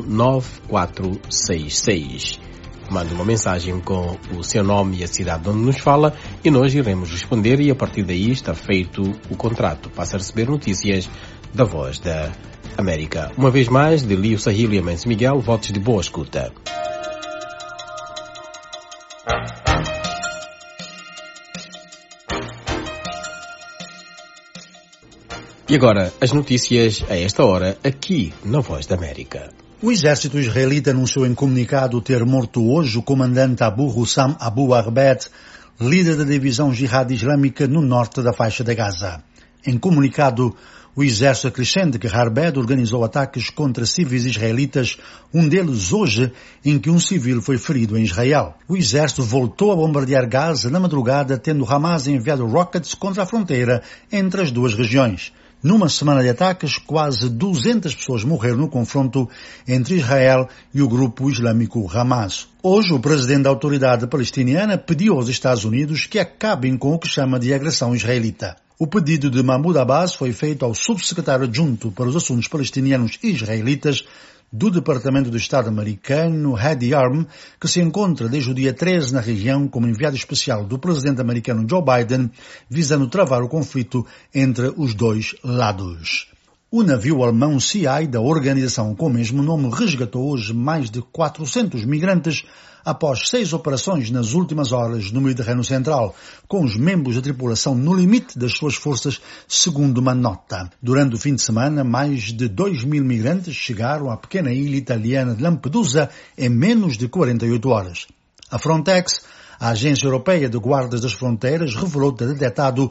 9466. Mande uma mensagem com o seu nome e a cidade onde nos fala e nós iremos responder e a partir daí está feito o contrato. Passa a receber notícias da Voz da América. Uma vez mais, de Lío Sahilo e Amancio Miguel, votos de boa escuta. E agora, as notícias a esta hora, aqui na Voz da América. O exército israelita anunciou em comunicado ter morto hoje o comandante Abu Hussam Abu Arbed, líder da divisão Jihad Islâmica no norte da faixa de Gaza. Em comunicado, o exército acrescenta que Arbed organizou ataques contra civis israelitas, um deles hoje, em que um civil foi ferido em Israel. O exército voltou a bombardear Gaza na madrugada, tendo Hamas enviado rockets contra a fronteira entre as duas regiões. Numa semana de ataques, quase 200 pessoas morreram no confronto entre Israel e o grupo islâmico Hamas. Hoje, o presidente da autoridade palestiniana pediu aos Estados Unidos que acabem com o que chama de agressão israelita. O pedido de Mahmoud Abbas foi feito ao subsecretário adjunto para os assuntos palestinianos e israelitas do Departamento do Estado americano, Hadi Yarm, que se encontra desde o dia 13 na região como enviado especial do presidente americano Joe Biden, visando travar o conflito entre os dois lados. O navio alemão CI, da organização com o mesmo nome, resgatou hoje mais de 400 migrantes após 6 operações nas últimas horas no Mediterrâneo Central, com os membros da tripulação no limite das suas forças, segundo uma nota. Durante o fim de semana, mais de 2.000 migrantes chegaram à pequena ilha italiana de Lampedusa em menos de 48 horas. A Frontex, a Agência Europeia de Guardas das Fronteiras, revelou ter detectado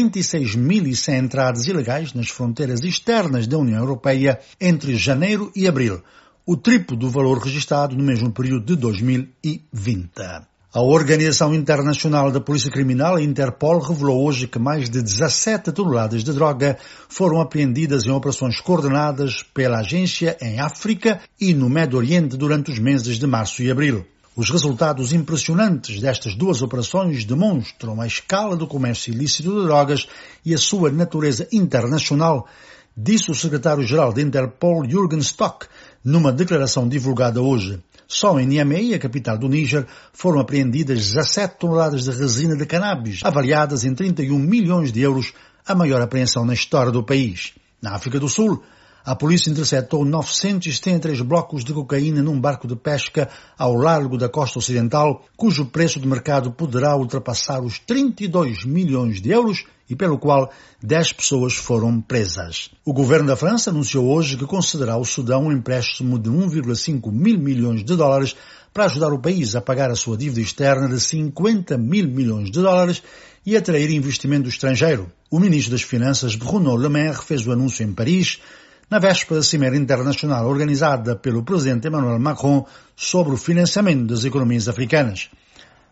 36.100 entradas ilegais nas fronteiras externas da União Europeia entre janeiro e abril, o triplo do valor registrado no mesmo período de 2020. A Organização Internacional da Polícia Criminal, a Interpol, revelou hoje que mais de 17 toneladas de droga foram apreendidas em operações coordenadas pela agência em África e no Médio Oriente durante os meses de março e abril. Os resultados impressionantes destas duas operações demonstram a escala do comércio ilícito de drogas e a sua natureza internacional, disse o secretário-geral da Interpol, Jürgen Stock, numa declaração divulgada hoje. Só em Niamey, a capital do Níger, foram apreendidas 17 toneladas de resina de cannabis, avaliadas em 31 milhões de euros, a maior apreensão na história do país. Na África do Sul, a polícia interceptou 973 blocos de cocaína num barco de pesca ao largo da costa ocidental, cujo preço de mercado poderá ultrapassar os 32 milhões de euros e pelo qual 10 pessoas foram presas. O governo da França anunciou hoje que concederá ao Sudão um empréstimo de 1,5 mil milhões de dólares para ajudar o país a pagar a sua dívida externa de 50 mil milhões de dólares e atrair investimento estrangeiro. O ministro das Finanças, Bruno Le Maire, fez o anúncio em Paris, na véspera da Cimeira Internacional organizada pelo presidente Emmanuel Macron sobre o financiamento das economias africanas.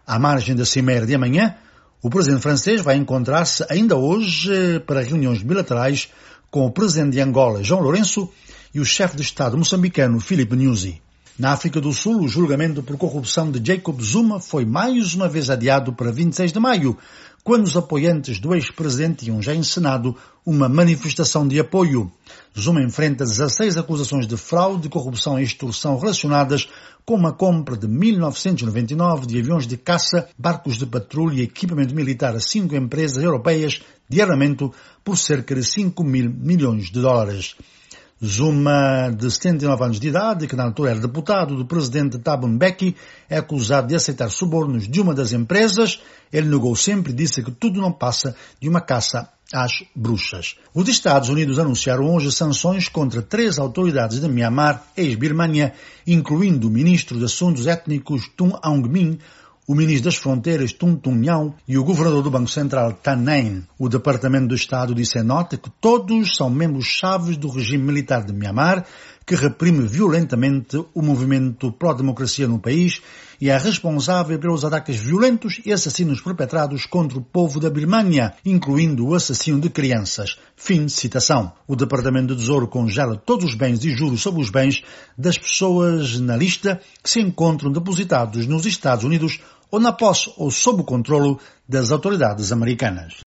À margem da cimeira de amanhã, o presidente francês vai encontrar-se ainda hoje para reuniões bilaterais com o presidente de Angola, João Lourenço, e o chefe de Estado moçambicano, Filipe Nyusi. Na África do Sul, o julgamento por corrupção de Jacob Zuma foi mais uma vez adiado para 26 de maio, quando os apoiantes do ex-presidente tinham já encenado uma manifestação de apoio. Zuma enfrenta 16 acusações de fraude, corrupção e extorsão relacionadas com uma compra de 1999 de aviões de caça, barcos de patrulha e equipamento militar a 5 empresas europeias de armamento por cerca de 5 mil milhões de dólares. Zuma, de 79 anos de idade, que na altura era deputado do presidente Thabo Mbeki, é acusado de aceitar subornos de uma das empresas. Ele negou sempre e disse que tudo não passa de uma caça às bruxas. Os Estados Unidos anunciaram hoje sanções contra 3 autoridades de Myanmar, ex-Birmânia, incluindo o ministro de Assuntos Étnicos Tum Aung Min, o ministro das Fronteiras, Tum Tum Nhao, e o governador do Banco Central, Tan Nain. O Departamento do Estado disse em nota que todos são membros-chave do regime militar de Myanmar, que reprime violentamente o movimento pró-democracia no país e é responsável pelos ataques violentos e assassinos perpetrados contra o povo da Birmânia, incluindo o assassino de crianças. Fim de citação. O Departamento do Tesouro congela todos os bens e juros sobre os bens das pessoas na lista que se encontram depositados nos Estados Unidos ou na posse ou sob o controlo das autoridades americanas.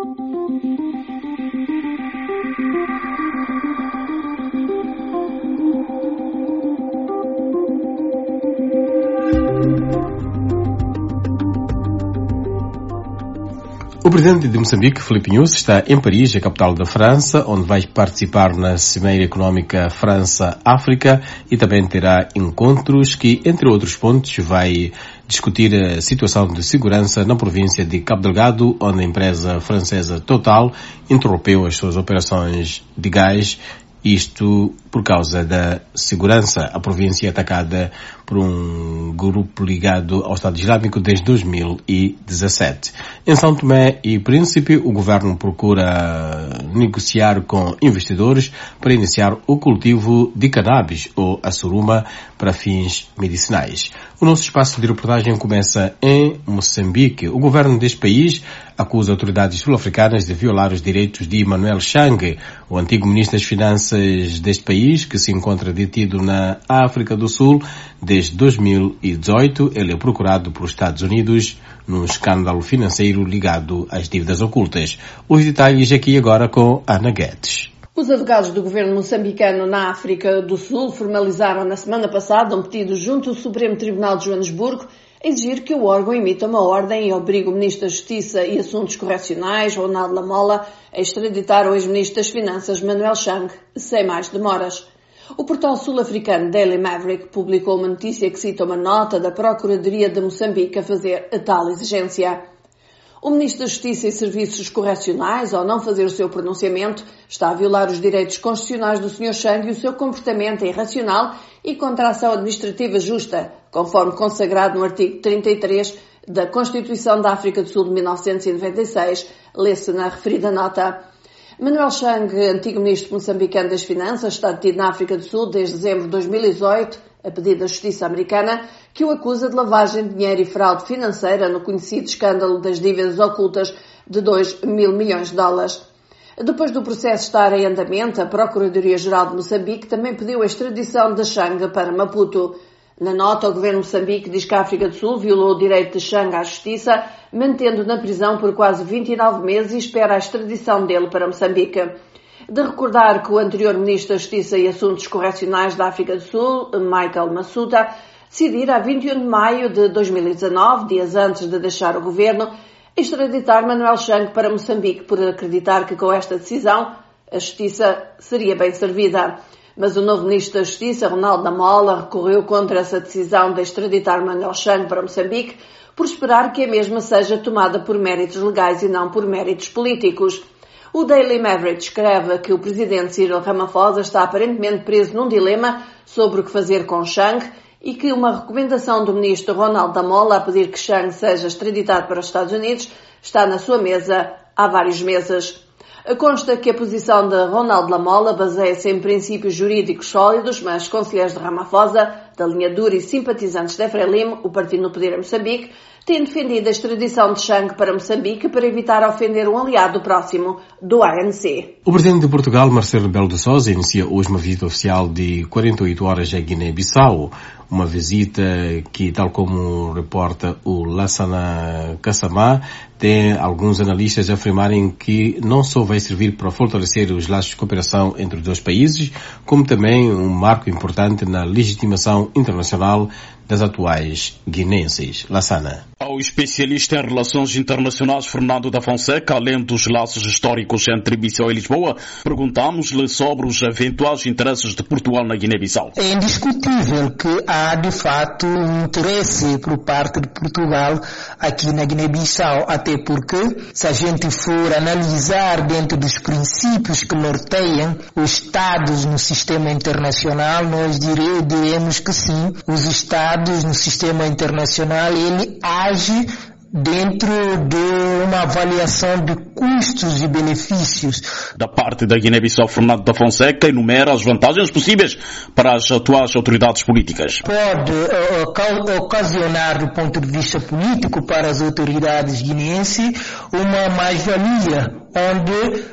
O presidente de Moçambique, Filipe Nyusi, está em Paris, a capital da França, onde vai participar na Cimeira Económica França-África e também terá encontros que, entre outros pontos, vai discutir a situação de segurança na província de Cabo Delgado, onde a empresa francesa Total interrompeu as suas operações de gás, isto por causa da segurança. A província é atacada por um grupo ligado ao Estado Islâmico desde 2017. Em São Tomé e Príncipe, o governo procura negociar com investidores para iniciar o cultivo de cannabis ou a suruma para fins medicinais. O nosso espaço de reportagem começa em Moçambique. O governo deste país acusa autoridades sul-africanas de violar os direitos de Emmanuel Chang, o antigo ministro das Finanças deste país, que se encontra detido na África do Sul desde 2018. Ele é procurado pelos Estados Unidos num escândalo financeiro ligado às dívidas ocultas. Os detalhes aqui agora com Ana Guedes. Os advogados do governo moçambicano na África do Sul formalizaram na semana passada um pedido junto ao Supremo Tribunal de Joanesburgo a exigir que o órgão emita uma ordem e obrigue o Ministro da Justiça e Assuntos Correcionais, Ronaldo Lamola, a extraditar o ex-Ministro das Finanças, Manuel Chang, sem mais demoras. O portal sul-africano Daily Maverick publicou uma notícia que cita uma nota da Procuradoria de Moçambique a fazer a tal exigência. O Ministro da Justiça e Serviços Correcionais, ao não fazer o seu pronunciamento, está a violar os direitos constitucionais do Sr. Chang e o seu comportamento é irracional e contra a ação administrativa justa, conforme consagrado no artigo 33 da Constituição da África do Sul de 1996, lê-se na referida nota. Manuel Chang, antigo ministro moçambicano das Finanças, está detido na África do Sul desde dezembro de 2018, a pedido da Justiça Americana, que o acusa de lavagem de dinheiro e fraude financeira no conhecido escândalo das dívidas ocultas de 2 mil milhões de dólares. Depois do processo estar em andamento, a Procuradoria-Geral de Moçambique também pediu a extradição de Chang para Maputo. Na nota, o governo de Moçambique diz que a África do Sul violou o direito de Chang à justiça, mantendo na prisão por quase 29 meses e espera a extradição dele para Moçambique. De recordar que o anterior Ministro da Justiça e Assuntos Correcionais da África do Sul, Michael Massuta, decidira a 21 de maio de 2019, dias antes de deixar o governo, extraditar Manuel Chang para Moçambique por acreditar que com esta decisão a justiça seria bem servida. Mas o novo Ministro da Justiça, Ronaldo Lamola, recorreu contra essa decisão de extraditar Manuel Chang para Moçambique por esperar que a mesma seja tomada por méritos legais e não por méritos políticos. O Daily Maverick escreve que o presidente Cyril Ramaphosa está aparentemente preso num dilema sobre o que fazer com Chang e que uma recomendação do ministro Ronaldo Lamola a pedir que Chang seja extraditado para os Estados Unidos está na sua mesa há vários meses. Consta que a posição de Ronaldo Lamola baseia-se em princípios jurídicos sólidos, mas conselheiros de Ramaphosa, da linha dura e simpatizantes da Frelimo, o partido no poder em Moçambique, tem defendido a extradição de Chang para Moçambique para evitar ofender um aliado próximo do ANC. O presidente de Portugal, Marcelo Rebelo de Sousa, inicia hoje uma visita oficial de 48 horas à Guiné-Bissau. Uma visita que, tal como reporta o Lassana Kassamá, tem alguns analistas a afirmarem que não só vai servir para fortalecer os laços de cooperação entre os dois países, como também um marco importante na legitimação internacional das atuais guinenses. Lassana. Ao especialista em relações internacionais Fernando da Fonseca, além dos laços históricos entre Bissau e Lisboa, perguntámos-lhe sobre os eventuais interesses de Portugal na Guiné-Bissau. É indiscutível que há, de fato, um interesse por parte de Portugal aqui na Guiné-Bissau, até porque, se a gente for analisar dentro dos princípios que norteiam os Estados no sistema internacional, nós diremos que sim, os Estados no sistema internacional, ele age dentro de uma avaliação de custos e benefícios. Da parte da Guiné-Bissau, Fernando da Fonseca enumera as vantagens possíveis para as atuais autoridades políticas. Pode ocasionar, do ponto de vista político, para as autoridades guineenses, uma mais-valia, onde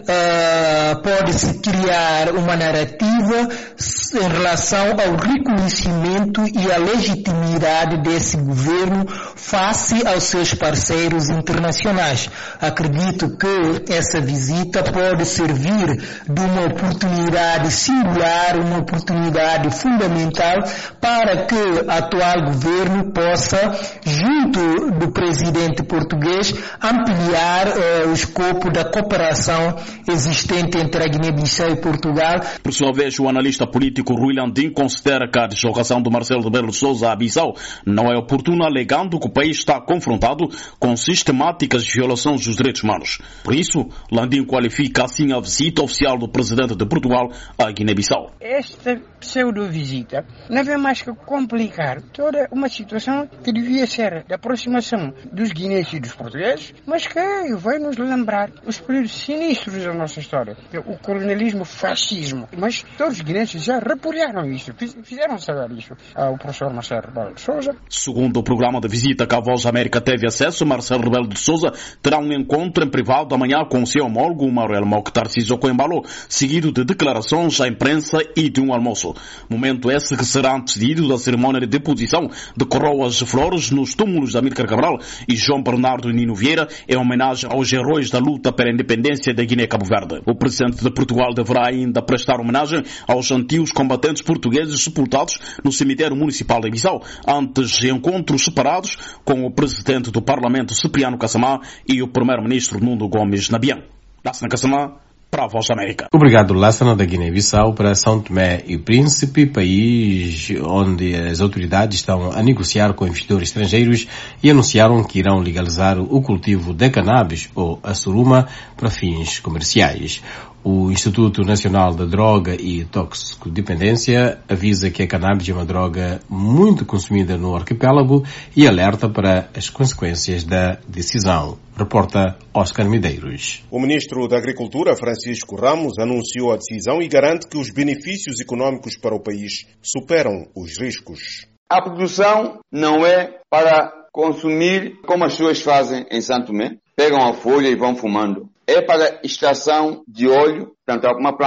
pode-se criar uma narrativa em relação ao reconhecimento e à legitimidade desse governo face aos seus parceiros internacionais. Acredito que essa visita pode servir de uma oportunidade singular, uma oportunidade fundamental para que o atual governo possa, junto do presidente português, ampliar o escopo da cooperação existente entre a Guiné-Bissau e Portugal. Por sua vez, o analista político Rui Landim considera que a deslocação do Marcelo Rebelo de Sousa à Bissau não é oportuna, alegando que o país está confrontado com sistemáticas violações dos direitos humanos. Por isso, Landim qualifica assim a visita oficial do presidente de Portugal à Guiné-Bissau. Esta pseudo-visita não vem mais que complicar toda uma situação que devia ser de aproximação dos guineenses e dos portugueses, mas que vai nos lembrar os períodos sinistros da nossa história, o colonialismo, o fascismo. Mas todos os guineenses já repudiaram isso, fizeram saber isso ao professor Marcelo Rebelo de Sousa. Segundo o programa de visita que a Voz da América teve acesso, Marcelo Rebelo de Sousa terá um encontro em privado amanhã com o seu homólogo, Manuel Mokhtar Sissoko Embalo, seguido de declarações à imprensa e de um almoço. Momento esse que será antecedido da cerimónia de deposição de coroas de flores nos túmulos de Amílcar Cabral e João Bernardo Nino Vieira, em homenagem aos heróis da luta pela independência da Guiné-Cabo Verde. O presidente de Portugal deverá ainda prestar homenagem aos antigos combatentes portugueses sepultados no cemitério municipal de Bissau, antes de encontros separados com o presidente do Parlamento, Cipriano Kassamá, e o primeiro-ministro, Nuno Gomes Nabian. Lassana Kassamá, para a Voz da América. Obrigado, Lassana, da Guiné-Bissau, para São Tomé e Príncipe, país onde as autoridades estão a negociar com investidores estrangeiros e anunciaram que irão legalizar o cultivo de cannabis, ou a suruma, para fins comerciais. O Instituto Nacional da Droga e Toxicodependência avisa que a cannabis é uma droga muito consumida no arquipélago e alerta para as consequências da decisão. Reporta Oscar Medeiros. O ministro da Agricultura, Francisco Ramos, anunciou a decisão e garante que os benefícios econômicos para o país superam os riscos. A produção não é para consumir como as pessoas fazem em São Tomé. Pegam a folha e vão fumando. É para extração de óleo, portanto,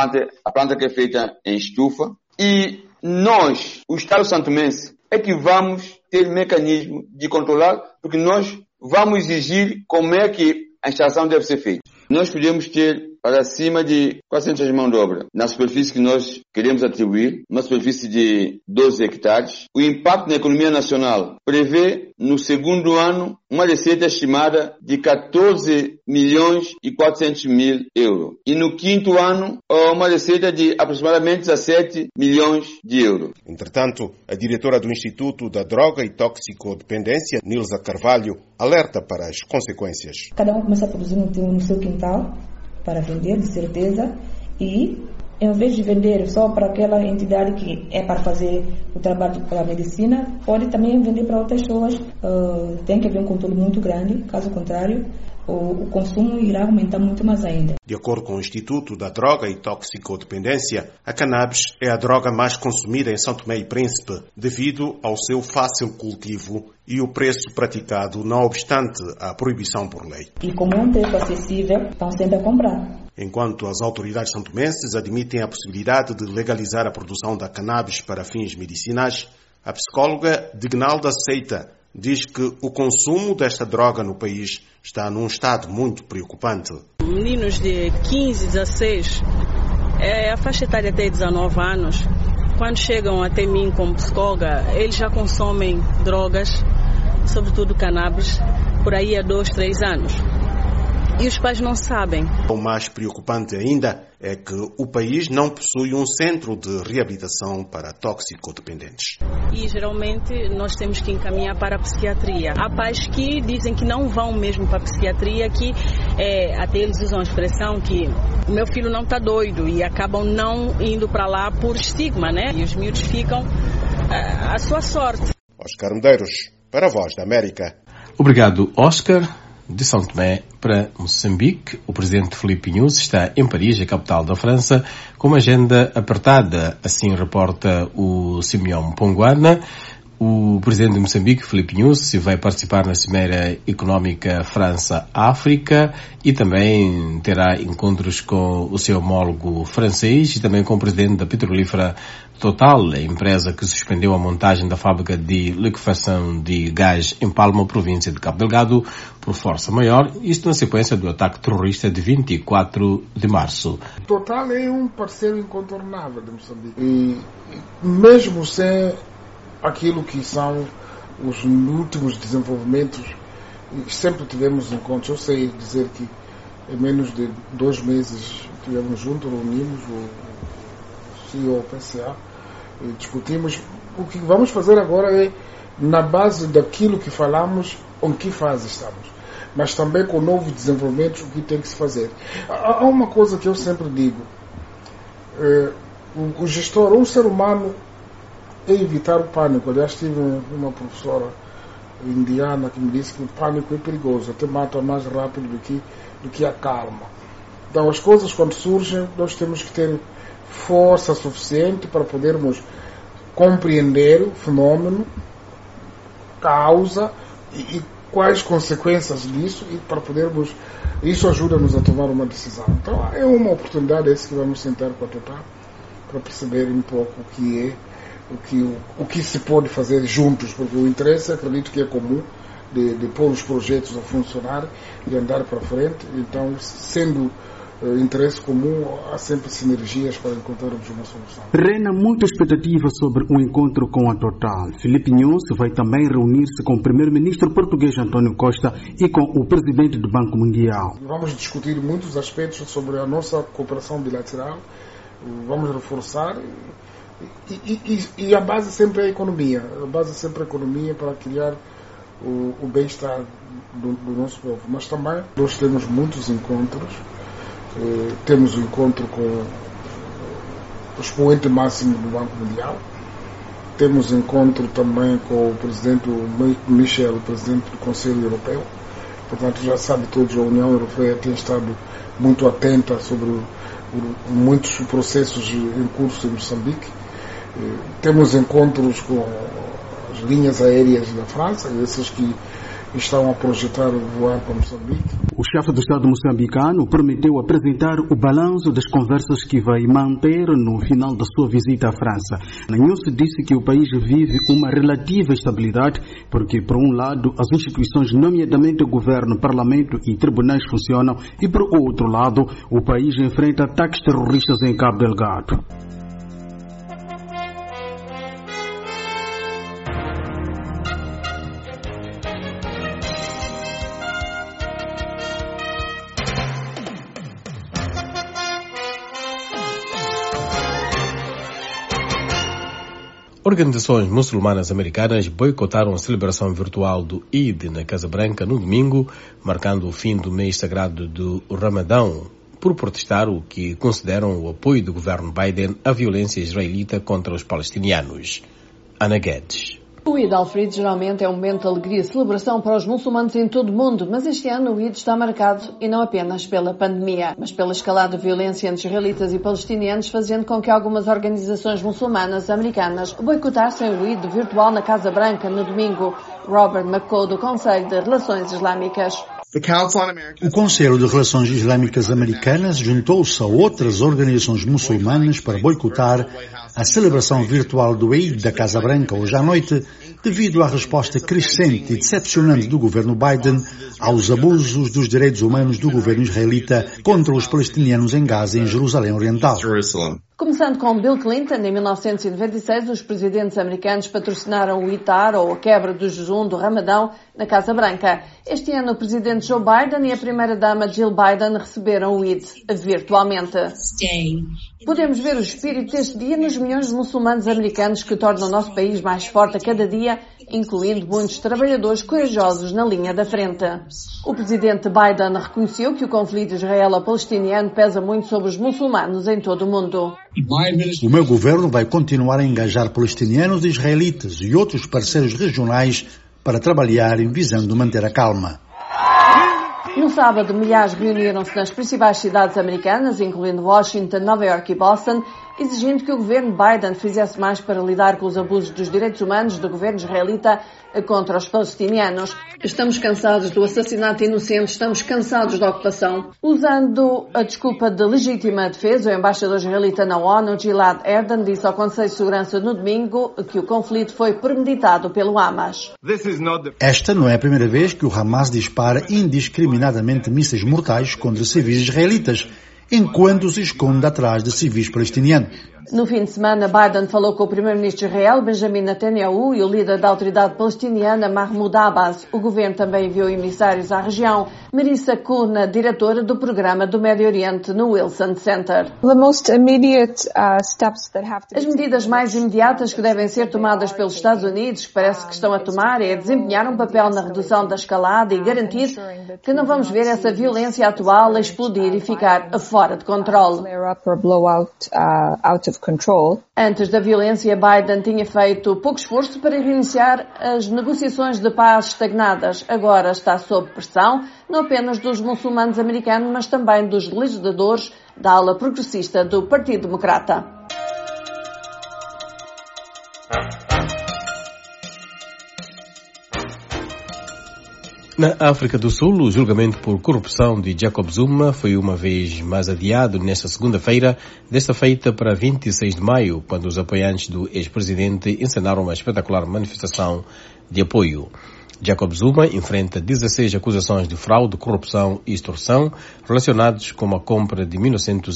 a planta que é feita em estufa. E nós, o Estado santomense, é que vamos ter mecanismo de controlar, porque nós vamos exigir como é que a extração deve ser feita. Nós podemos ter para cima de 400 mãos de obra na superfície que nós queremos atribuir, uma superfície de 12 hectares. O impacto na economia nacional prevê, no segundo ano, uma receita estimada de 14 milhões e 400 mil euros. E no quinto ano, uma receita de aproximadamente 17 milhões de euros. Entretanto, a diretora do Instituto da Droga e Toxicodependência, Nilza Carvalho, alerta para as consequências. Cada um começa a produzir no seu quintal para vender, de certeza, e em vez de vender só para aquela entidade que é para fazer o trabalho pela medicina, pode também vender para outras pessoas. Tem que haver um controle muito grande, caso contrário, o consumo irá aumentar muito mais ainda. De acordo com o Instituto da Droga e Toxicodependência, a cannabis é a droga mais consumida em São Tomé e Príncipe, devido ao seu fácil cultivo e o preço praticado, não obstante a proibição por lei. E como é um preço acessível, estão sempre a comprar. Enquanto as autoridades santomenses admitem a possibilidade de legalizar a produção da cannabis para fins medicinais, a psicóloga Dignalda Seita diz que o consumo desta droga no país está num estado muito preocupante. Meninos de 15, 16, a faixa etária até 19 anos, quando chegam até mim como psicóloga, eles já consomem drogas, sobretudo cannabis, por aí há 2, 3 anos. E os pais não sabem. O mais preocupante ainda é que o país não possui um centro de reabilitação para toxicodependentes. E geralmente nós temos que encaminhar para a psiquiatria. Há pais que dizem que não vão mesmo para a psiquiatria, que até eles usam a expressão que o meu filho não está doido e acabam não indo para lá por estigma, né? E os miúdos ficam à sua sorte. Oscar Medeiros, para a Voz da América. Obrigado, Oscar. De São Tomé para Moçambique, o presidente Filipe Nunes está em Paris, a capital da França, com uma agenda apertada, assim reporta o Simeão Ponguana. O presidente de Moçambique, Filipe Nunes, vai participar na Cimeira Económica França-África e também terá encontros com o seu homólogo francês e também com o presidente da petrolífera Total, a empresa que suspendeu a montagem da fábrica de liquefação de gás em Palma, província de Cabo Delgado, por força maior, isto na sequência do ataque terrorista de 24 de março. Total é um parceiro incontornável de Moçambique. E mesmo sem aquilo que são os últimos desenvolvimentos, sempre tivemos encontros. Eu sei dizer que em menos de 2 meses estivemos juntos, reunimos o CEO PCA e discutimos. O que vamos fazer agora é, na base daquilo que falamos, em que fase estamos, mas também com novos desenvolvimentos, o que tem que se fazer. Há uma coisa que eu sempre digo, o gestor, um ser humano, é evitar o pânico. Aliás, tive uma professora indiana que me disse que o pânico é perigoso, até mata mais rápido do que a calma. Então, as coisas quando surgem, nós temos que ter força suficiente para podermos compreender o fenômeno, causa e quais consequências disso, e para podermos, isso ajuda-nos a tomar uma decisão. Então é uma oportunidade essa que vamos sentar com a Total para perceber um pouco o que é, o que se pode fazer juntos, porque o interesse, acredito que é comum, de pôr os projetos a funcionar e andar para frente. Então, sendo interesse comum, há sempre sinergias para encontrarmos uma solução. Reina muita expectativa sobre o encontro com a Total. Filipe Nunes vai também reunir-se com o primeiro-ministro português António Costa e com o presidente do Banco Mundial. Vamos discutir muitos aspectos sobre a nossa cooperação bilateral, vamos reforçar e a base sempre é a economia. A base sempre é a economia para criar o bem-estar do nosso povo. Mas também nós temos muitos encontros. Temos o encontro com o expoente máximo do Banco Mundial, temos encontro também com o presidente Michel, o presidente do Conselho Europeu. Portanto, já sabe todos, a União Europeia tem estado muito atenta sobre muitos processos em curso em Moçambique. Temos encontros com as linhas aéreas da França, essas que estão a projetar voar para Moçambique. O chefe do Estado moçambicano prometeu apresentar o balanço das conversas que vai manter no final da sua visita à França. Nunes disse que o país vive uma relativa estabilidade porque, por um lado, as instituições, nomeadamente o governo, parlamento e tribunais funcionam e, por outro lado, o país enfrenta ataques terroristas em Cabo Delgado. Organizações muçulmanas americanas boicotaram a celebração virtual do Eid na Casa Branca no domingo, marcando o fim do mês sagrado do Ramadão, por protestar o que consideram o apoio do governo Biden à violência israelita contra os palestinianos. Ana Guedes. O Eid al-Fitr geralmente é um momento de alegria e celebração para os muçulmanos em todo o mundo, mas este ano o Eid está marcado, e não apenas pela pandemia, mas pela escalada de violência entre israelitas e palestinianos, fazendo com que algumas organizações muçulmanas americanas boicotassem o Eid virtual na Casa Branca no domingo. Robert McCall, do Conselho de Relações Islâmicas. O Conselho de Relações Islâmicas Americanas juntou-se a outras organizações muçulmanas para boicotar a celebração virtual do Eid da Casa Branca hoje à noite, devido à resposta crescente e decepcionante do governo Biden aos abusos dos direitos humanos do governo israelita contra os palestinianos em Gaza e em Jerusalém Oriental. Começando com Bill Clinton, em 1996, os presidentes americanos patrocinaram o Iftar, ou a quebra do jejum do Ramadão, na Casa Branca. Este ano, o presidente Joe Biden e a primeira-dama Jill Biden receberam o Eid virtualmente. Podemos ver o espírito deste dia nos milhões de muçulmanos americanos que tornam o nosso país mais forte a cada dia, incluindo muitos trabalhadores corajosos na linha da frente. O presidente Biden reconheceu que o conflito israelo-palestiniano pesa muito sobre os muçulmanos em todo o mundo. O meu governo vai continuar a engajar palestinianos, israelitas e outros parceiros regionais para trabalharem visando manter a calma. No sábado, milhares reuniram-se nas principais cidades americanas, incluindo Washington, Nova York e Boston, exigindo que o governo Biden fizesse mais para lidar com os abusos dos direitos humanos do governo israelita contra os palestinianos. Estamos cansados do assassinato inocente, estamos cansados da ocupação. Usando a desculpa de legítima defesa, o embaixador israelita na ONU, Gilad Erdan, disse ao Conselho de Segurança no domingo que o conflito foi premeditado pelo Hamas. Esta não é a primeira vez que o Hamas dispara indiscriminadamente mísseis mortais contra civis israelitas, enquanto se esconde atrás de civis palestinianos. No fim de semana, Biden falou com o primeiro-ministro de Israel, Benjamin Netanyahu, e o líder da autoridade palestiniana, Mahmoud Abbas. O governo também enviou emissários à região. Marissa Kuna, diretora do programa do Médio Oriente no Wilson Center. As medidas mais imediatas que devem ser tomadas pelos Estados Unidos, que parece que estão a tomar, é desempenhar um papel na redução da escalada e garantir que não vamos ver essa violência atual a explodir e ficar fora de controle. Antes da violência, Biden tinha feito pouco esforço para reiniciar as negociações de paz estagnadas. Agora está sob pressão, não apenas dos muçulmanos americanos, mas também dos legisladores da ala progressista do Partido Democrata. Na África do Sul, o julgamento por corrupção de Jacob Zuma foi uma vez mais adiado nesta segunda-feira, desta feita para 26 de maio, quando os apoiantes do ex-presidente encenaram uma espetacular manifestação de apoio. Jacob Zuma enfrenta 16 acusações de fraude, corrupção e extorsão relacionados com a compra de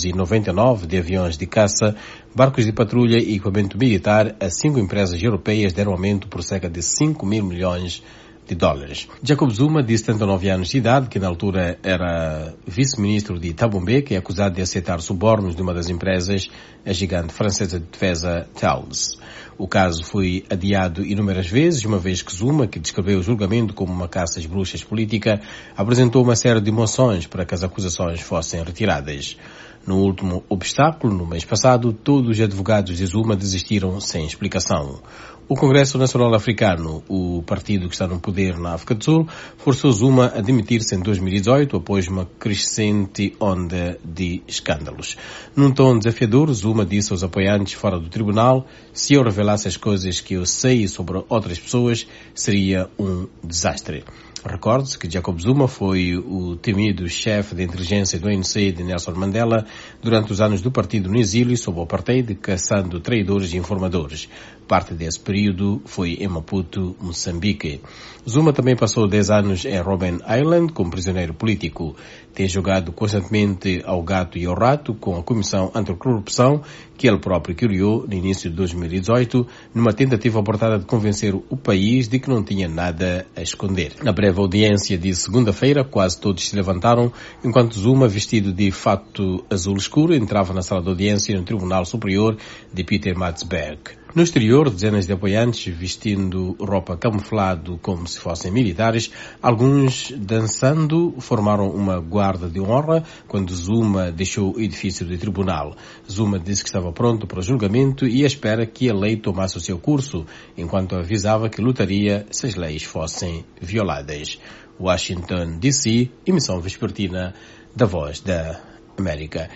1999 de aviões de caça, barcos de patrulha e equipamento militar a 5 empresas europeias de armamento por cerca de 5 mil milhões de dólares. Jacob Zuma, de 79 anos de idade, que na altura era vice-ministro de Thabo Mbeki, é acusado de aceitar subornos de uma das empresas, a gigante francesa de defesa Thales. O caso foi adiado inúmeras vezes, uma vez que Zuma, que descreveu o julgamento como uma caça às bruxas política, apresentou uma série de moções para que as acusações fossem retiradas. No último obstáculo, no mês passado, todos os advogados de Zuma desistiram sem explicação. O Congresso Nacional Africano, o partido que está no poder na África do Sul, forçou Zuma a demitir-se em 2018 após uma crescente onda de escândalos. Num tom desafiador, Zuma disse aos apoiantes fora do tribunal: se eu revelasse as coisas que eu sei sobre outras pessoas, seria um desastre. Recorde-se que Jacob Zuma foi o temido chefe de inteligência do ANC de Nelson Mandela durante os anos do partido no exílio sob o apartheid, caçando traidores e informadores. Parte desse período foi em Maputo, Moçambique. Zuma também passou 10 anos em Robben Island como prisioneiro político. Tem jogado constantemente ao gato e ao rato com a Comissão Anticorrupção que ele próprio criou no início de 2018, numa tentativa abortada de convencer o país de que não tinha nada a esconder. Na breve audiência de segunda-feira, quase todos se levantaram, enquanto Zuma, vestido de fato azul escuro, entrava na sala de audiência no Tribunal Superior de Pietermaritzburg. No exterior, dezenas de apoiantes vestindo roupa camuflado como se fossem militares, alguns dançando, formaram uma guarda de honra quando Zuma deixou o edifício do tribunal. Zuma disse que estava pronto para o julgamento e espera que a lei tomasse o seu curso, enquanto avisava que lutaria se as leis fossem violadas. Washington, D.C., emissão vespertina da Voz da América.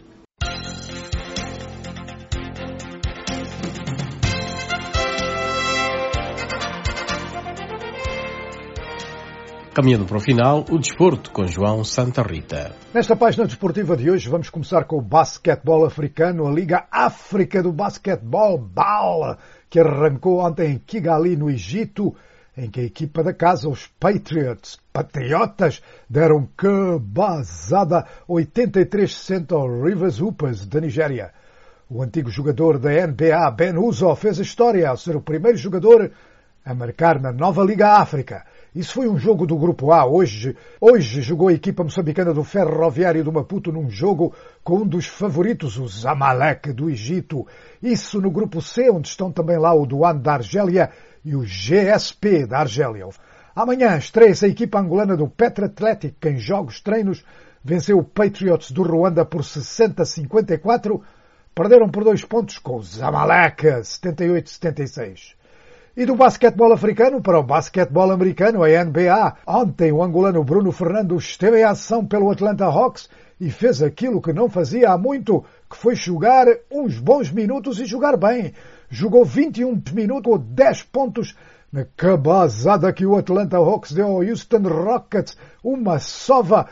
Caminhando para o final, o desporto com João Santa Rita. Nesta página desportiva de hoje vamos começar com o basquetebol africano, a Liga África do Basquetebol BAL, que arrancou ontem em Kigali, no Egito, em que a equipa da casa, os Patriotas, deram cabazada 83-60 ao Rivers Hoopers da Nigéria. O antigo jogador da NBA, Ben Uzo, fez a história ao ser o primeiro jogador a marcar na nova Liga África. Isso foi um jogo do Grupo A. Hoje jogou a equipa moçambicana do Ferroviário do Maputo num jogo com um dos favoritos, o Zamalek do Egito. Isso no Grupo C, onde estão também lá o Douane da Argélia e o GSP da Argélia. Amanhã estreia-se a equipa angolana do Petra Athletic, que em jogos-treinos venceu o Patriots do Ruanda por 60-54. Perderam por 2 pontos com o Zamalek, 78-76. E do basquetebol africano para o basquetebol americano, a NBA. Ontem o angolano Bruno Fernando esteve em ação pelo Atlanta Hawks e fez aquilo que não fazia há muito, que foi jogar uns bons minutos e jogar bem. Jogou 21 minutos, 10 pontos na cabazada que o Atlanta Hawks deu ao Houston Rockets. Uma sova,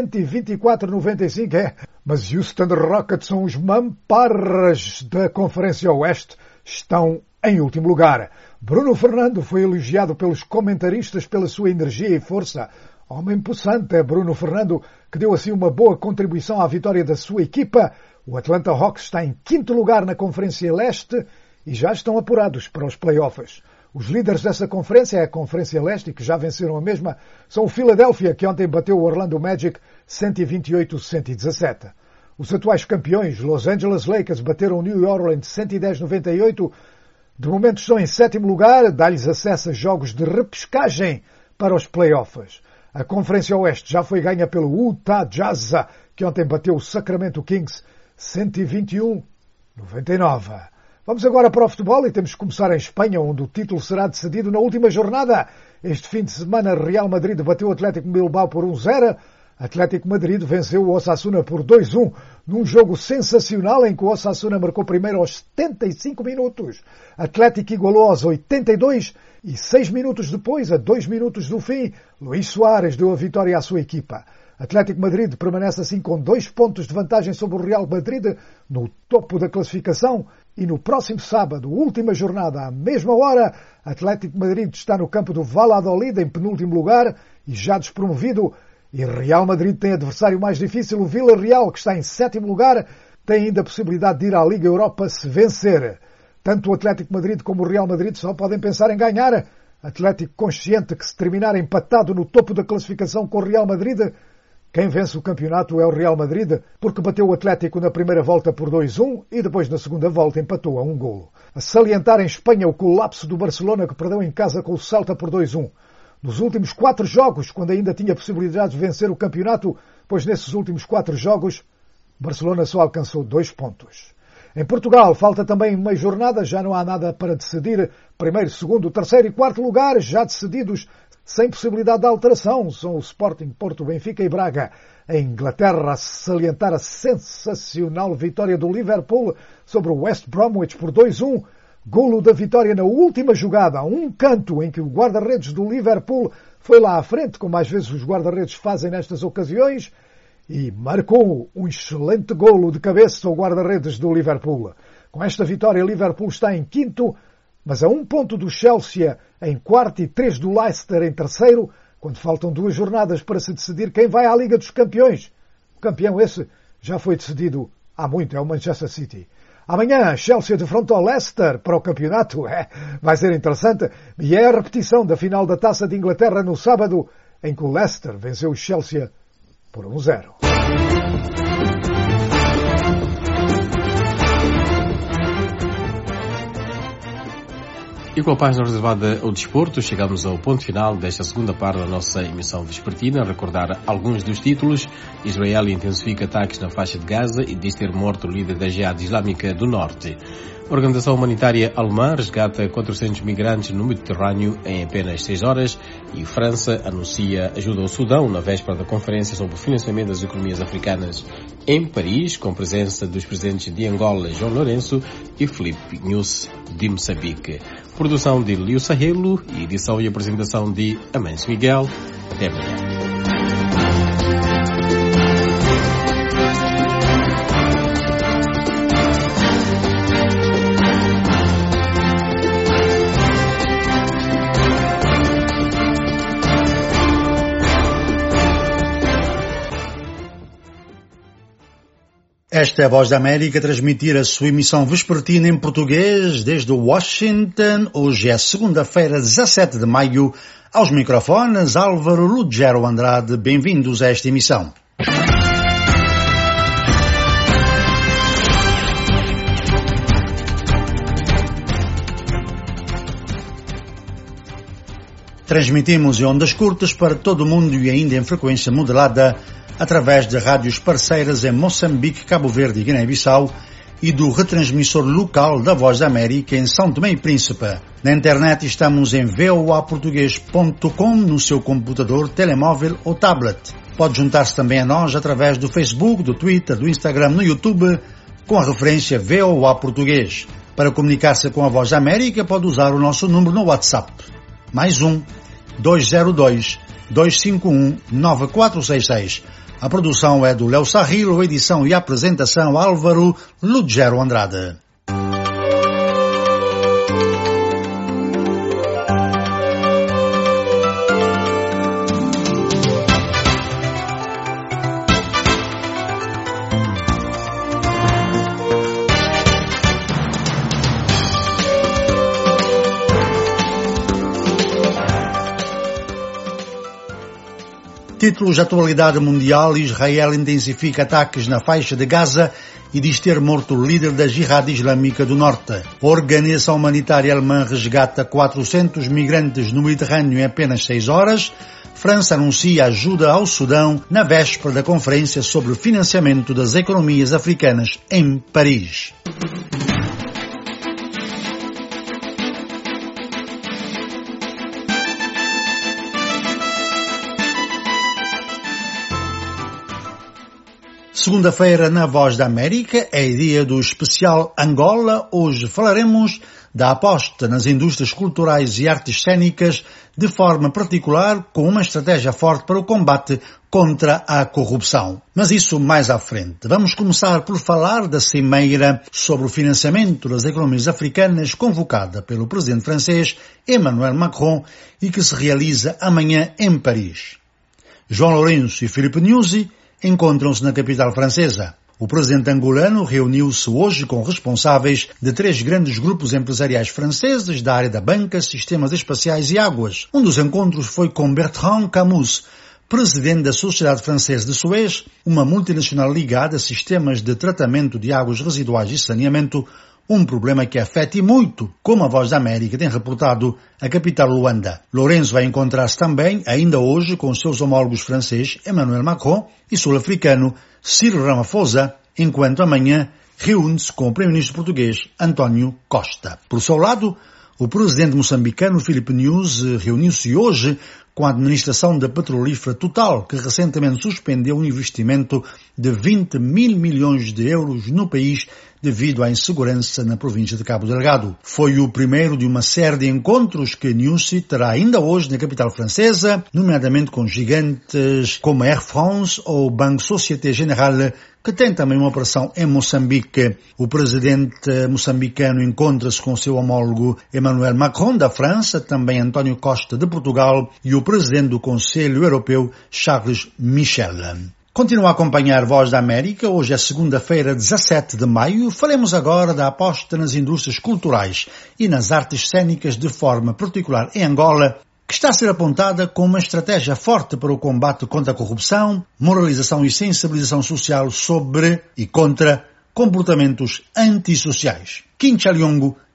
124-95. Mas Houston Rockets são os mamparras da Conferência Oeste. Estão em último lugar. Bruno Fernando foi elogiado pelos comentaristas pela sua energia e força. Homem possante é Bruno Fernando, que deu assim uma boa contribuição à vitória da sua equipa. O Atlanta Hawks está em 5º lugar na Conferência Leste e já estão apurados para os playoffs. Os líderes dessa conferência é a Conferência Leste, que já venceram a mesma, são o Philadelphia, que ontem bateu o Orlando Magic 128-117. Os atuais campeões, Los Angeles Lakers, bateram o New Orleans 110-98. De momento estão em 7º lugar, dá-lhes acesso a jogos de repescagem para os playoffs. A Conferência Oeste já foi ganha pelo Utah Jazz, que ontem bateu o Sacramento Kings 121-99. Vamos agora para o futebol e temos que começar em Espanha, onde o título será decidido na última jornada. Este fim de semana, Real Madrid bateu o Atlético Bilbao por 1-0. Atlético Madrid venceu o Osasuna por 2-1, num jogo sensacional em que o Osasuna marcou primeiro aos 75 minutos. Atlético igualou aos 82 e 6 minutos depois, a 2 minutos do fim, Luís Soares deu a vitória à sua equipa. Atlético Madrid permanece assim com 2 pontos de vantagem sobre o Real Madrid no topo da classificação e no próximo sábado, última jornada, à mesma hora, Atlético Madrid está no campo do Valladolid em penúltimo lugar e já despromovido. E Real Madrid tem adversário mais difícil, o Villarreal, que está em 7º lugar, tem ainda a possibilidade de ir à Liga Europa se vencer. Tanto o Atlético Madrid como o Real Madrid só podem pensar em ganhar. Atlético consciente que se terminar empatado no topo da classificação com o Real Madrid, quem vence o campeonato é o Real Madrid, porque bateu o Atlético na primeira volta por 2-1 e depois na segunda volta empatou a 1 golo. A salientar em Espanha o colapso do Barcelona, que perdeu em casa com o Celta por 2-1. Nos últimos 4 jogos, quando ainda tinha possibilidade de vencer o campeonato, pois nesses últimos 4 jogos, Barcelona só alcançou 2 pontos. Em Portugal, falta também uma jornada, já não há nada para decidir. Primeiro, segundo, terceiro e quarto lugar, já decididos, sem possibilidade de alteração, são o Sporting, Porto, Benfica e Braga. Em Inglaterra, salientar a sensacional vitória do Liverpool sobre o West Bromwich por 2-1. Golo da vitória na última jogada, a um canto em que o guarda-redes do Liverpool foi lá à frente, como às vezes os guarda-redes fazem nestas ocasiões, e marcou um excelente golo de cabeça ao guarda-redes do Liverpool. Com esta vitória, o Liverpool está em 5º, mas a 1 ponto do Chelsea em 4º e 3 do Leicester em 3º, quando faltam 2 jornadas para se decidir quem vai à Liga dos Campeões. O campeão esse já foi decidido há muito, é o Manchester City. Amanhã, Chelsea defronta o Leicester para o campeonato. Vai ser interessante. E é a repetição da final da Taça de Inglaterra no sábado, em que o Leicester venceu o Chelsea por 1-0. E com a página reservada ao desporto, chegamos ao ponto final desta segunda parte da nossa emissão vespertina. Recordar alguns dos títulos. Israel intensifica ataques na faixa de Gaza e diz ter morto o líder da Jihad Islâmica do Norte. A Organização Humanitária Alemã resgata 400 migrantes no Mediterrâneo em apenas 6 horas e França anuncia ajuda ao Sudão na véspera da conferência sobre o financiamento das economias africanas em Paris, com presença dos presidentes de Angola, João Lourenço, e Filipe Nyusi, de Moçambique. Produção de Liu Sahelo e edição e apresentação de Amâncio Miguel. Até amanhã. Esta é a Voz da América a transmitir a sua emissão vespertina em português desde Washington. Hoje é segunda-feira, 17 de maio. Aos microfones, Álvaro Lugero Andrade. Bem-vindos a esta emissão. Transmitimos em ondas curtas para todo o mundo e ainda em frequência modulada através de rádios parceiras em Moçambique, Cabo Verde e Guiné-Bissau e do retransmissor local da Voz da América em São Tomé e Príncipe. Na internet estamos em voaportugues.com no seu computador, telemóvel ou tablet. Pode juntar-se também a nós através do Facebook, do Twitter, do Instagram, no YouTube, com a referência VOA Português. Para comunicar-se com a Voz da América, pode usar o nosso número no WhatsApp. Mais 202-251-9466. A produção é do Léo Sarrilo, edição e apresentação Álvaro Lugero Andrade. Títulos de atualidade mundial: Israel intensifica ataques na faixa de Gaza e diz ter morto o líder da Jihad Islâmica do Norte. A Organização Humanitária Alemã resgata 400 migrantes no Mediterrâneo em apenas 6 horas. França anuncia ajuda ao Sudão na véspera da conferência sobre o financiamento das economias africanas em Paris. Segunda-feira na Voz da América é dia do especial Angola. Hoje falaremos da aposta nas indústrias culturais e artes cênicas, de forma particular com uma estratégia forte para o combate contra a corrupção. Mas isso mais à frente. Vamos começar por falar da cimeira sobre o financiamento das economias africanas convocada pelo presidente francês Emmanuel Macron e que se realiza amanhã em Paris. João Lourenço e Filipe Nyusi encontram-se na capital francesa. O presidente angolano reuniu-se hoje com responsáveis de 3 grandes grupos empresariais franceses da área da banca, sistemas espaciais e águas. Um dos encontros foi com Bertrand Camus, presidente da Sociedade Francesa de Suez, uma multinacional ligada a sistemas de tratamento de águas residuais e saneamento, um problema que afeta e muito, como a Voz da América tem reportado, a capital Luanda. Lourenço vai encontrar-se também, ainda hoje, com os seus homólogos francês Emmanuel Macron e sul-africano Cyril Ramaphosa, enquanto amanhã reúne-se com o primeiro-ministro português António Costa. Por seu lado, o presidente moçambicano Filipe Nyusi reuniu-se hoje com a administração da petrolífera Total, que recentemente suspendeu um investimento de 20 mil milhões de euros no país devido à insegurança na província de Cabo Delgado. Foi o primeiro de uma série de encontros que Nyusi terá ainda hoje na capital francesa, nomeadamente com gigantes como Air France ou Banco Société Générale, que tem também uma operação em Moçambique. O presidente moçambicano encontra-se com seu homólogo Emmanuel Macron, da França, também António Costa, de Portugal, e o presidente do Conselho Europeu, Charles Michel. Continua a acompanhar Voz da América. Hoje é segunda-feira, 17 de maio. Falemos agora da aposta nas indústrias culturais e nas artes cênicas, de forma particular em Angola, que está a ser apontada como uma estratégia forte para o combate contra a corrupção, moralização e sensibilização social sobre e contra comportamentos antissociais. Kim Chaliongo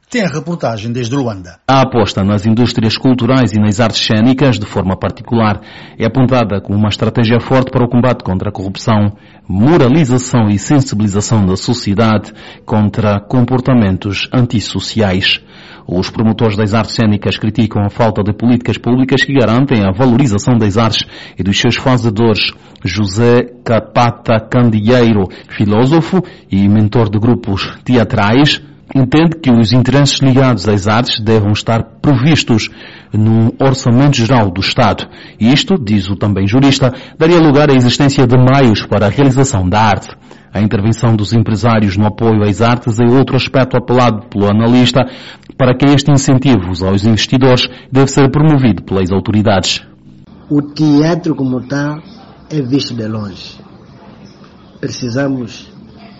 Tem a reportagem desde Luanda. A aposta nas indústrias culturais e nas artes cênicas, de forma particular, é apontada como uma estratégia forte para o combate contra a corrupção, moralização e sensibilização da sociedade contra comportamentos antissociais. Os promotores das artes cênicas criticam a falta de políticas públicas que garantem a valorização das artes e dos seus fazedores. José Capata Candeeiro, filósofo e mentor de grupos teatrais, entende que os interesses ligados às artes devem estar previstos no orçamento geral do Estado. E isto, diz o também jurista, daria lugar à existência de meios para a realização da arte. A intervenção dos empresários no apoio às artes é outro aspecto apelado pelo analista para que este incentivo aos investidores deve ser promovido pelas autoridades. O teatro como tal é visto de longe. Precisamos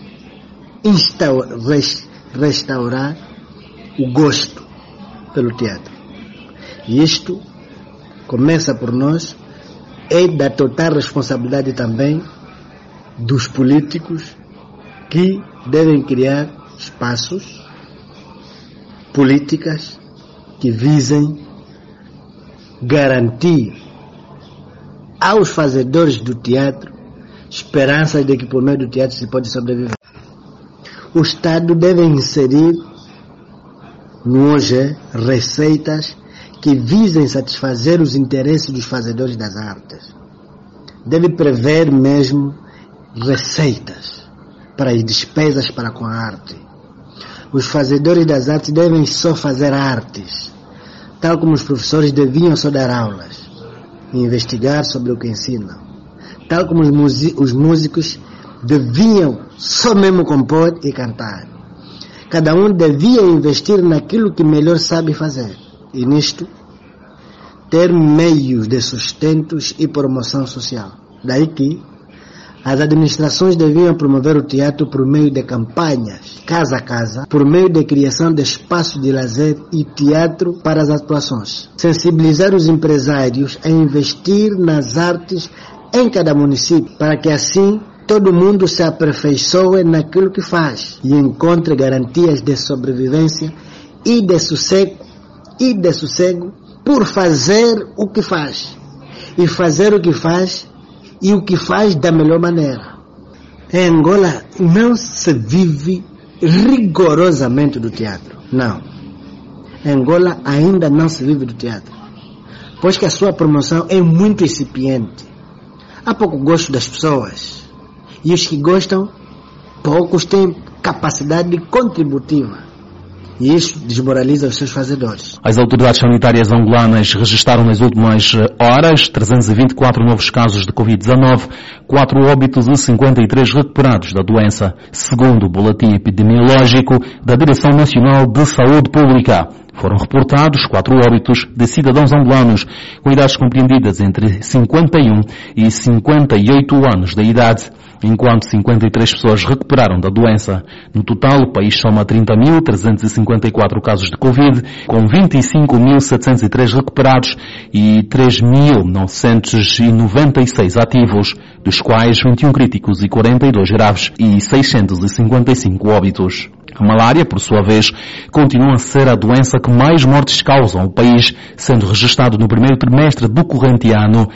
restaurar o gosto pelo teatro. E isto começa por nós, é da total responsabilidade também dos políticos que devem criar espaços, políticas que visem garantir aos fazedores do teatro esperanças de que por meio do teatro se pode sobreviver. O Estado deve inserir no hoje receitas que visem satisfazer os interesses dos fazedores das artes. Deve prever mesmo receitas para as despesas para com a arte. Os fazedores das artes devem só fazer artes, tal como os professores deviam só dar aulas e investigar sobre o que ensinam, tal como os músicos deviam só mesmo compor e cantar. Cada um devia investir naquilo que melhor sabe fazer e nisto ter meios de sustentos e promoção social. Daí que as administrações deviam promover o teatro por meio de campanhas, casa a casa, por meio de criação de espaços de lazer e teatro para as atuações. Sensibilizar os empresários a investir nas artes em cada município, para que assim todo mundo se aperfeiçoe naquilo que faz e encontre garantias de sobrevivência e de sossego por fazer o que faz. E fazer o que faz e o que faz da melhor maneira. Em Angola não se vive rigorosamente do teatro. Não. Em Angola ainda não se vive do teatro. Pois que a sua promoção é muito incipiente. Há pouco gosto das pessoas. E os que gostam, poucos têm capacidade contributiva. E isso desmoraliza os seus fazedores. As autoridades sanitárias angolanas registraram nas últimas horas 324 novos casos de Covid-19, 4 óbitos e 53 recuperados da doença, segundo o boletim epidemiológico da Direção Nacional de Saúde Pública. Foram reportados 4 óbitos de cidadãos angolanos com idades compreendidas entre 51 e 58 anos de idade, enquanto 53 pessoas recuperaram da doença. No total, o país soma 30.354 casos de Covid, com 25.703 recuperados e 3.996 ativos, dos quais 21 críticos e 42 graves e 655 óbitos. A malária, por sua vez, continua a ser a doença que mais mortes causa no país, sendo registrado no primeiro trimestre do corrente ano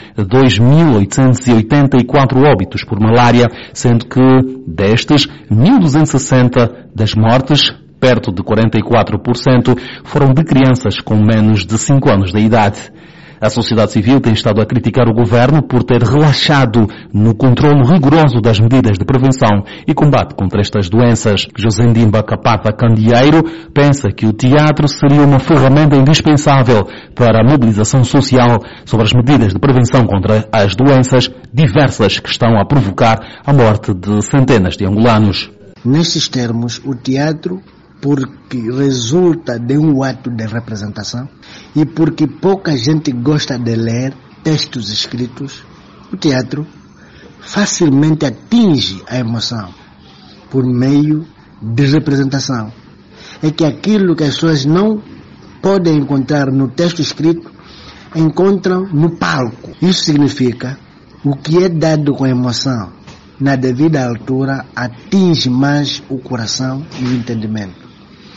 2.884 óbitos por malária, sendo que destes, 1.260 das mortes, perto de 44%, foram de crianças com menos de 5 anos de idade. A sociedade civil tem estado a criticar o governo por ter relaxado no controle rigoroso das medidas de prevenção e combate contra estas doenças. José Ndimba Capata Candeeiro pensa que o teatro seria uma ferramenta indispensável para a mobilização social sobre as medidas de prevenção contra as doenças diversas que estão a provocar a morte de centenas de angolanos. Nestes termos, o teatro, porque resulta de um ato de representação e porque pouca gente gosta de ler textos escritos, o teatro facilmente atinge a emoção por meio de representação. É que aquilo que as pessoas não podem encontrar no texto escrito, encontram no palco. Isso significa o que é dado com emoção, na devida altura, atinge mais o coração e o entendimento.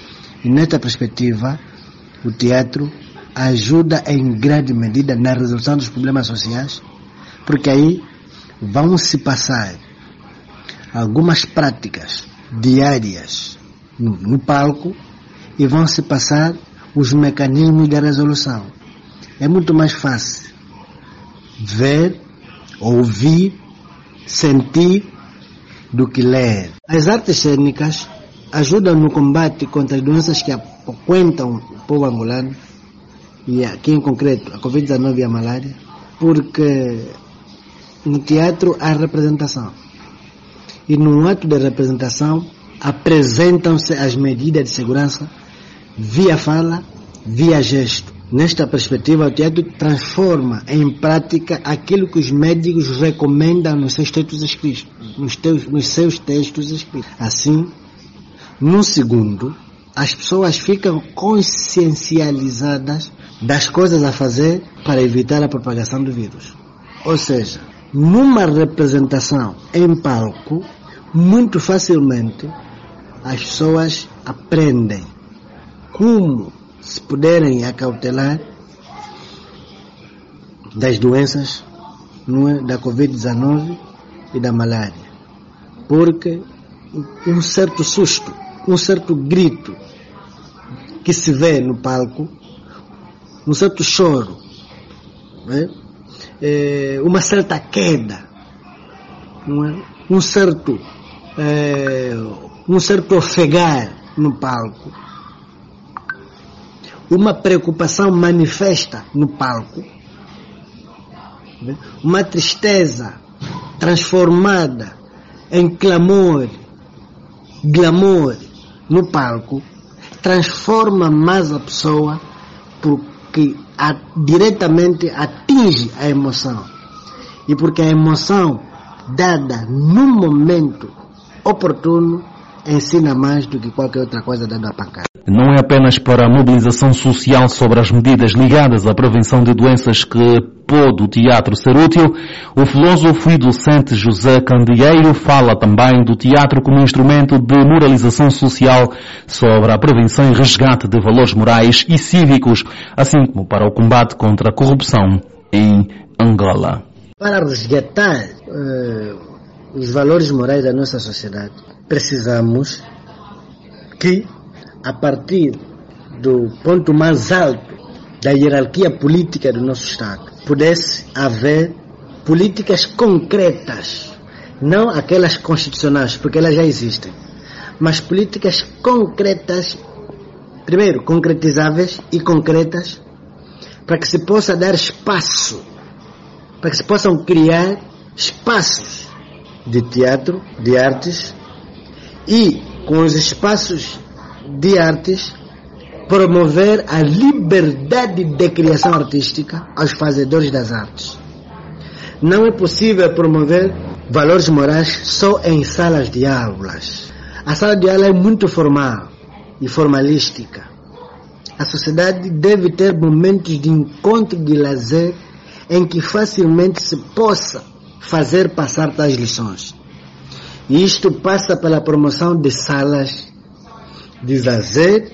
E nesta perspectiva, o teatro ajuda em grande medida na resolução dos problemas sociais, porque aí vão se passar algumas práticas diárias no palco e vão se passar os mecanismos de resolução. É muito mais fácil ver, ouvir, sentir do que ler. As artes cênicas ajudam no combate contra as doenças que acoetam o povo angolano, e aqui em concreto a Covid-19 e a malária, porque no teatro há representação. E no ato de representação apresentam-se as medidas de segurança via fala, via gesto. Nesta perspectiva, o teatro transforma em prática aquilo que os médicos recomendam nos seus textos escritos. Assim, num segundo, as pessoas ficam consciencializadas das coisas a fazer para evitar a propagação do vírus. Ou seja, numa representação em palco, muito facilmente as pessoas aprendem como se puderem acautelar das doenças, da Covid-19 e da malária. Porque um certo susto, um certo grito que se vê no palco, um certo choro, uma certa queda, um certo ofegar no palco, uma preocupação manifesta no palco, uma tristeza transformada em clamor, glamour no palco, transforma mais a pessoa porque diretamente atinge a emoção. E porque a emoção dada no momento oportuno ensina mais do que qualquer outra coisa dada a pancada. Não é apenas para a mobilização social sobre as medidas ligadas à prevenção de doenças que pôde o teatro ser útil. O filósofo e docente José Candeeiro fala também do teatro como instrumento de moralização social sobre a prevenção e resgate de valores morais e cívicos, assim como para o combate contra a corrupção em Angola. Para resgatar os valores morais da nossa sociedade, precisamos que, a partir do ponto mais alto da hierarquia política do nosso Estado, pudesse haver políticas concretas, não aquelas constitucionais, porque elas já existem, mas políticas concretas, primeiro, concretizáveis e concretas, para que se possa dar espaço, para que se possam criar espaços de teatro, de artes, e com os espaços de artes, promover a liberdade de criação artística aos fazedores das artes. Não é possível promover valores morais só em salas de aulas. A sala de aula é muito formal e formalística. A sociedade deve ter momentos de encontro e de lazer em que facilmente se possa fazer passar tais lições. E isto passa pela promoção de salas de lazer,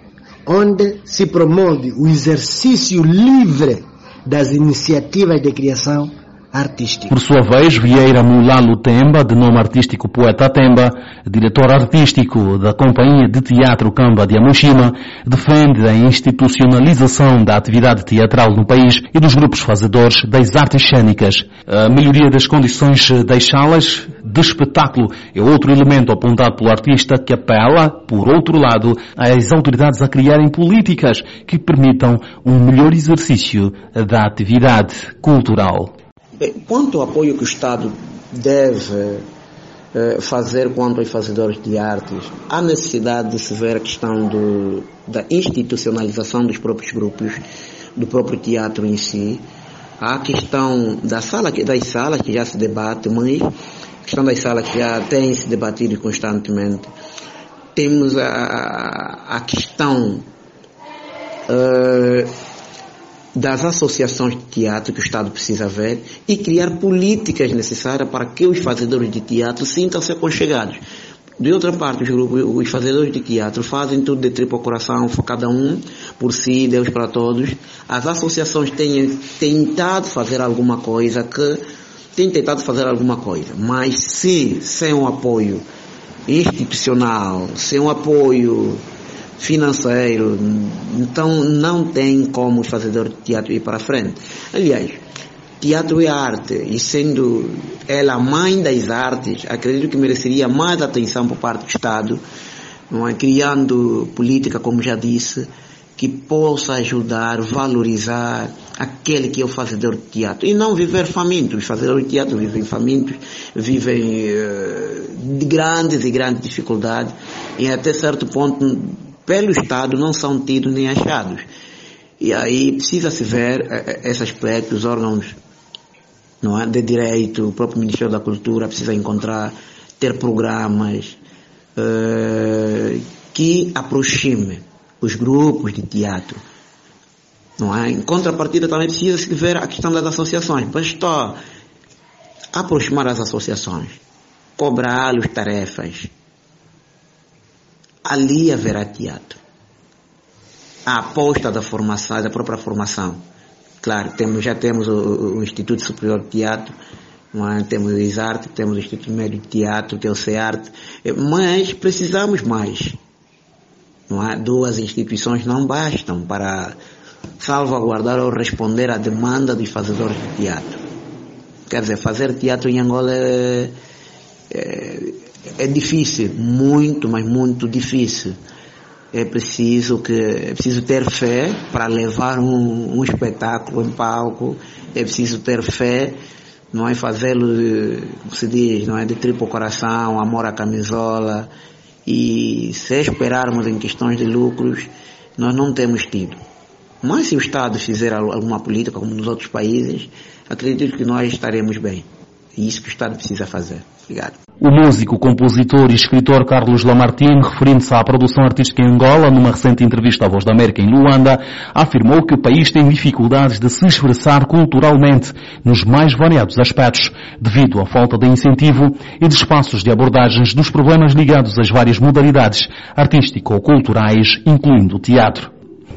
onde se promove o exercício livre das iniciativas de criação artística. Por sua vez, Vieira Mulalo Temba, de nome artístico Poeta Temba, diretor artístico da Companhia de Teatro Kamba de Amoshima, defende a institucionalização da atividade teatral no país e dos grupos fazedores das artes cênicas. A melhoria das condições das salas de espetáculo é outro elemento apontado pelo artista, que apela, por outro lado, às autoridades a criarem políticas que permitam um melhor exercício da atividade cultural. Quanto ao apoio que o Estado deve fazer quanto aos fazedores de artes, há necessidade de se ver a questão da institucionalização dos próprios grupos, do próprio teatro em si. Há a questão das salas que já se debate, mas a questão das salas que já tem se debatido constantemente. Temos a questão das associações de teatro que o Estado precisa ver e criar políticas necessárias para que os fazedores de teatro sintam-se aconchegados. De outra parte, os fazedores de teatro fazem tudo de tripa ao coração, cada um por si, Deus para todos. As associações têm tentado fazer alguma coisa, mas se sem um apoio institucional, sem um apoio financeiro, então não tem como os fazedores de teatro ir para frente. Aliás, teatro é arte, e sendo ela a mãe das artes, acredito que mereceria mais atenção por parte do Estado, não é? Criando política, como já disse, que possa ajudar, valorizar aquele que é o fazedor de teatro. E não viver faminto. Os fazedores de teatro vivem famintos, vivem de grandes e grandes dificuldades, e até certo ponto, pelo Estado, não são tidos nem achados. E aí precisa-se ver esse aspecto, os órgãos, não é, de direito, o próprio Ministério da Cultura precisa ter programas que aproximem os grupos de teatro. Não é? Em contrapartida também precisa-se ver a questão das associações. Bastou aproximar as associações, cobrar-lhes tarefas. Ali haverá teatro. A aposta da formação, da própria formação. Claro, já temos o Instituto Superior de Teatro, não é? Temos o ISARTE, temos o Instituto Médio de Teatro, que é o CEARTE, mas precisamos mais. Não é? 2 instituições não bastam para salvaguardar ou responder à demanda dos fazedores de teatro. Quer dizer, fazer teatro em Angola é difícil, muito, mas muito difícil. É preciso ter fé para levar um espetáculo em palco, é preciso ter fé, não é, fazê-lo, como se diz, não é, de tripa ao coração, amor à camisola, e se esperarmos em questões de lucros, nós não temos tido. Mas se o Estado fizer alguma política, como nos outros países, acredito que nós estaremos bem. É isso que o Estado precisa fazer. Obrigado. O músico, compositor e escritor Carlos Lamartine, referindo-se à produção artística em Angola, numa recente entrevista à Voz da América em Luanda, afirmou que o país tem dificuldades de se expressar culturalmente nos mais variados aspectos, devido à falta de incentivo e de espaços de abordagens dos problemas ligados às várias modalidades artístico-culturais, incluindo o teatro.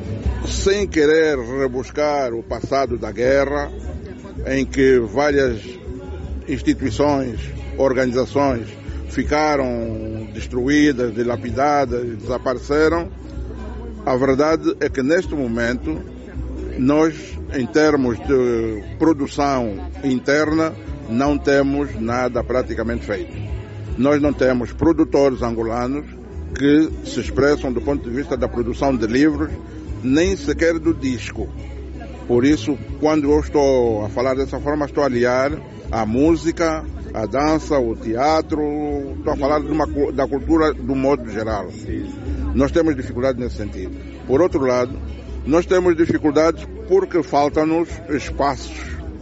Sem querer rebuscar o passado da guerra, em que várias instituições, organizações ficaram destruídas, dilapidadas, desapareceram. A verdade é que neste momento nós, em termos de produção interna, não temos nada praticamente feito. Nós não temos produtores angolanos que se expressam do ponto de vista da produção de livros, nem sequer do disco. Por isso, quando eu estou a falar dessa forma, estou a aliar a música, a dança, o teatro, estou a falar da cultura do modo geral. Nós temos dificuldades nesse sentido. Por outro lado, nós temos dificuldades porque faltam-nos espaços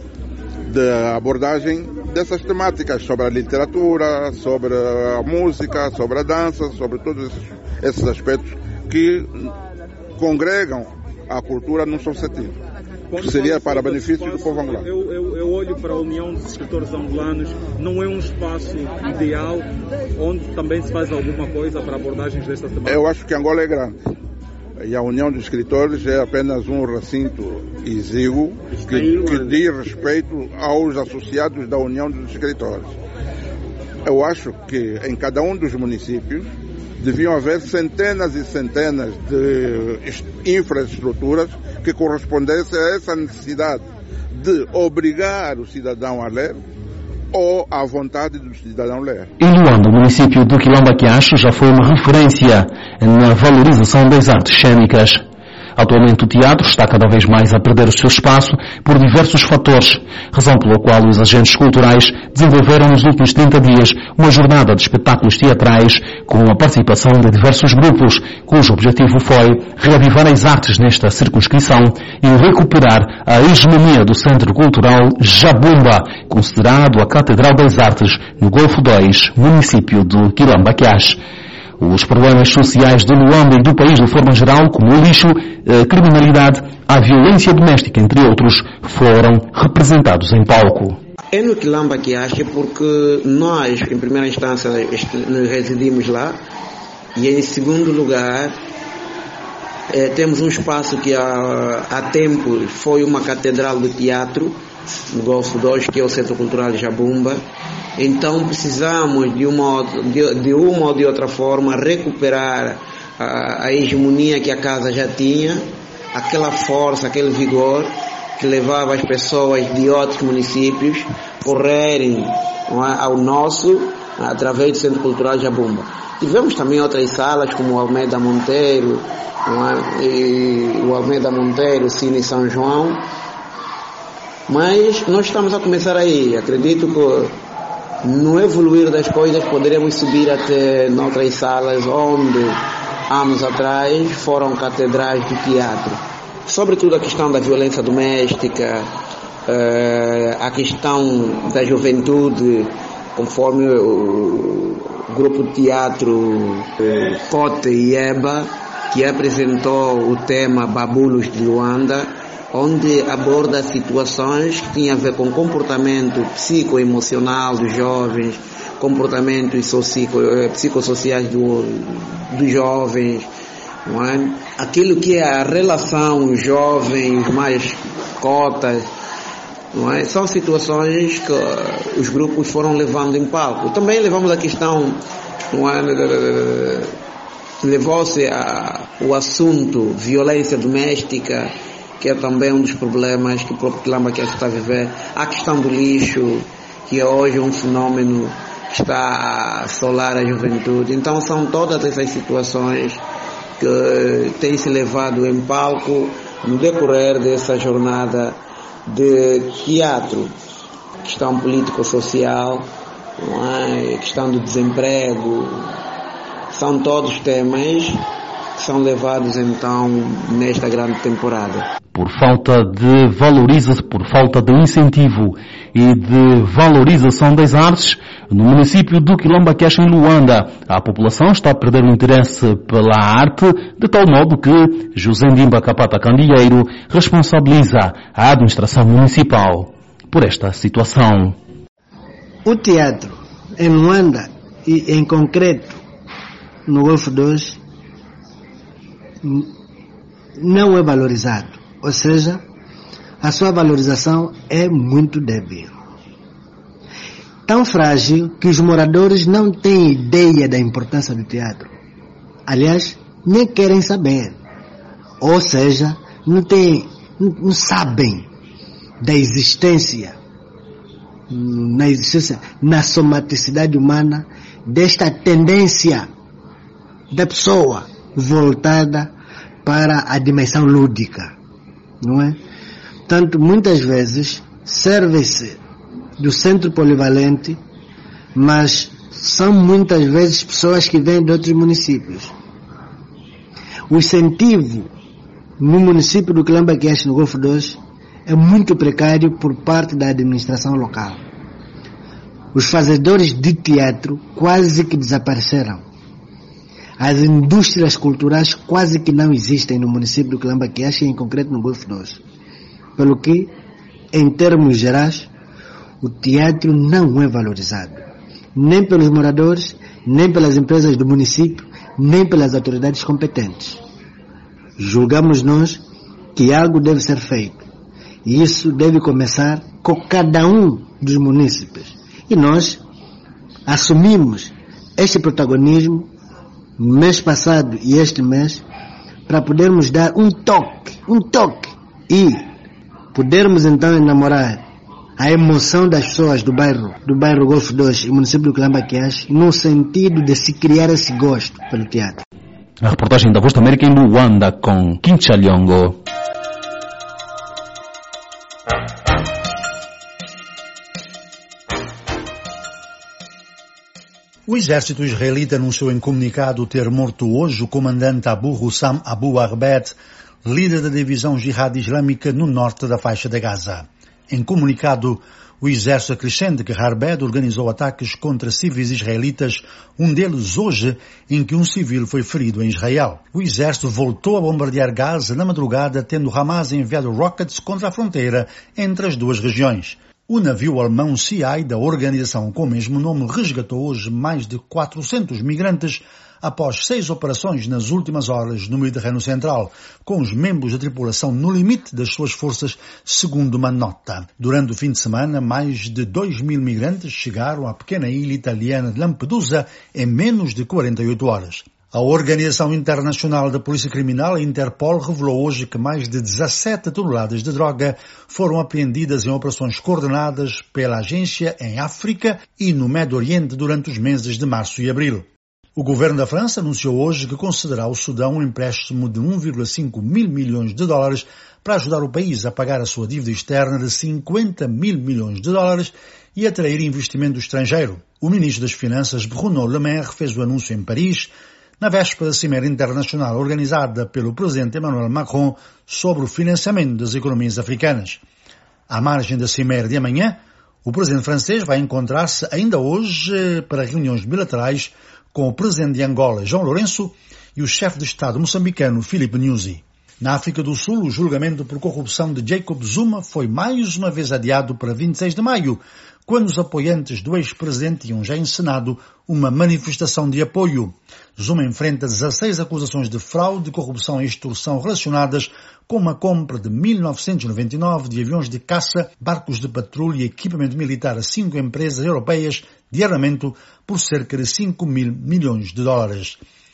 de abordagem dessas temáticas, sobre a literatura, sobre a música, sobre a dança, sobre todos esses aspectos que congregam a cultura num só sentido. Seria para benefício do povo angolano. Eu olho para a União dos Escritores Angolanos, não é um espaço ideal onde também se faz alguma coisa para abordagens desta temática? Eu acho que Angola é grande e a União dos Escritores é apenas um recinto exíguo que diz respeito aos associados da União dos Escritores. Eu acho que em cada um dos municípios deviam haver centenas e centenas de infraestruturas que correspondessem a essa necessidade de obrigar o cidadão a ler ou à vontade do cidadão ler. Em Luanda, o município do Quilamba-Quiacho já foi uma referência na valorização das artes cênicas. Atualmente o teatro está cada vez mais a perder o seu espaço por diversos fatores, razão pela qual os agentes culturais desenvolveram nos últimos 30 dias uma jornada de espetáculos teatrais com a participação de diversos grupos, cujo objetivo foi reavivar as artes nesta circunscrição e recuperar a hegemonia do Centro Cultural Jabumba, considerado a Catedral das Artes no Golfo 2, município do Quilamba-Quiacho. Os problemas sociais de Luanda e do país de forma geral, como o lixo, a criminalidade, a violência doméstica, entre outros, foram representados em palco. É no Quilamba Quiache porque nós, em primeira instância, residimos lá, e em segundo lugar, temos um espaço que há tempos foi uma catedral de teatro, no Golfo 2, que é o Centro Cultural de Jabumba. Então precisamos de uma ou de outra forma recuperar a hegemonia que a casa já tinha, aquela força, aquele vigor que levava as pessoas de outros municípios correrem ao nosso através do Centro Cultural de Jabumba. Tivemos também outras salas como o Almeida Monteiro, Cine São João, mas nós estamos a começar aí. Acredito que no evoluir das coisas poderemos subir até noutras salas onde anos atrás foram catedrais do teatro. Sobretudo a questão da violência doméstica, a questão da juventude, conforme o grupo de teatro Cote e Eba, que apresentou o tema Babulos de Luanda, onde aborda situações que tinham a ver com comportamento psicoemocional dos jovens, comportamentos psicossociais dos jovens, não é? Aquilo que é a relação jovens mais cotas, não é? São situações que os grupos foram levando em palco. Também levamos a questão, não é? Levou-se o assunto violência doméstica, que é também um dos problemas que o próprio Quilamba Quiache está a viver. A questão do lixo, que é hoje um fenômeno que está a assolar a juventude. Então são todas essas situações que têm se levado em palco no decorrer dessa jornada de teatro. Questão político-social, questão do desemprego, são todos temas que são levados então nesta grande temporada. Por falta de incentivo e de valorização das artes, no município do Quilamba Quiache, em Luanda, a população está a perder o interesse pela arte, de tal modo que José Ndimba Kapata Candeeiro responsabiliza a administração municipal por esta situação. O teatro em Luanda e em concreto no Golfo 2 não é valorizado. Ou seja, a sua valorização é muito débil. Tão frágil que os moradores não têm ideia da importância do teatro. Aliás, nem querem saber. Ou seja, não sabem da existência, na somaticidade humana, desta tendência da pessoa voltada para a dimensão lúdica. Não é? Tanto muitas vezes serve-se do centro polivalente, mas são muitas vezes pessoas que vêm de outros municípios. O incentivo no município do Quilamba Quiache, no Golfo 2, é muito precário por parte da administração local. Os fazedores de teatro quase que desapareceram. As indústrias culturais quase que não existem no município do Quilamba Quiache, em concreto no Golfo 2. Pelo que, em termos gerais, o teatro não é valorizado. Nem pelos moradores, nem pelas empresas do município, nem pelas autoridades competentes. Julgamos nós que algo deve ser feito. E isso deve começar com cada um dos munícipes. E nós assumimos este protagonismo no mês passado e este mês, para podermos dar um toque, e podermos então enamorar a emoção das pessoas do bairro Golfo 2 e município do Quilamba Quiache, no sentido de se criar esse gosto pelo teatro. A reportagem da Voz da América em Luanda com Quinchalhongo. O exército israelita anunciou em comunicado ter morto hoje o comandante Abu Hussam Abu Arbet, líder da divisão Jihad Islâmica no norte da faixa de Gaza. Em comunicado, o exército acrescenta que Arbet organizou ataques contra civis israelitas, um deles hoje, em que um civil foi ferido em Israel. O exército voltou a bombardear Gaza na madrugada, tendo Hamas enviado rockets contra a fronteira entre as duas regiões. O navio alemão CI, da organização com o mesmo nome, resgatou hoje mais de 400 migrantes após 6 operações nas últimas horas no Mediterrâneo Central, com os membros da tripulação no limite das suas forças, segundo uma nota. Durante o fim de semana, mais de 2.000 migrantes chegaram à pequena ilha italiana de Lampedusa em menos de 48 horas. A Organização Internacional da Polícia Criminal, a Interpol, revelou hoje que mais de 17 toneladas de droga foram apreendidas em operações coordenadas pela agência em África e no Médio Oriente durante os meses de março e abril. O governo da França anunciou hoje que concederá ao Sudão um empréstimo de 1,5 mil milhões de dólares para ajudar o país a pagar a sua dívida externa de 50 mil milhões de dólares e atrair investimento estrangeiro. O ministro das Finanças, Bruno Le Maire, fez o anúncio em Paris, na véspera da Cimeira Internacional organizada pelo presidente Emmanuel Macron sobre o financiamento das economias africanas. À margem da Cimeira de amanhã, o presidente francês vai encontrar-se ainda hoje para reuniões bilaterais com o presidente de Angola, João Lourenço, e o chefe de Estado moçambicano, Filipe Nyusi. Na África do Sul, o julgamento por corrupção de Jacob Zuma foi mais uma vez adiado para 26 de maio, quando os apoiantes do ex-presidente tinham já encenado uma manifestação de apoio. Zuma enfrenta 16 acusações de fraude, corrupção e extorsão relacionadas com uma compra de 1999 de aviões de caça, barcos de patrulha e equipamento militar a 5 empresas europeias de armamento por cerca de 5 mil milhões de dólares.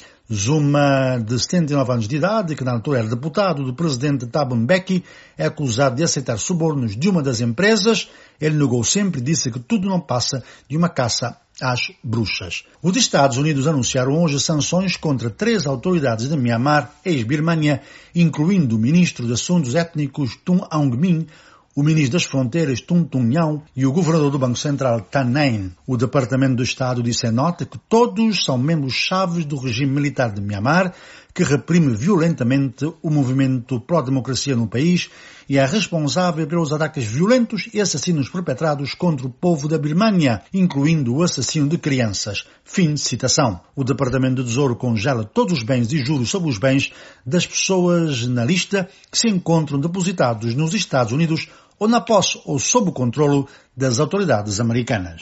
Zuma, de 79 anos de idade, que na altura era deputado do presidente Thabo Mbeki, é acusado de aceitar subornos de uma das empresas. Ele negou sempre e disse que tudo não passa de uma caça às bruxas. Os Estados Unidos anunciaram hoje sanções contra 3 autoridades de Myanmar, ex-Birmânia, incluindo o ministro de Assuntos Étnicos Tum Aung Min, o ministro das Fronteiras, Tum Tum Nhão, e o governador do Banco Central, Tan Nain. O Departamento do Estado disse em nota que todos são membros-chave do regime militar de Myanmar, que reprime violentamente o movimento pró-democracia no país e é responsável pelos ataques violentos e assassinos perpetrados contra o povo da Birmânia, incluindo o assassino de crianças. Fim de citação. O Departamento do Tesouro congela todos os bens e juros sobre os bens das pessoas na lista que se encontram depositados nos Estados Unidos ou na posse ou sob o controlo das autoridades americanas.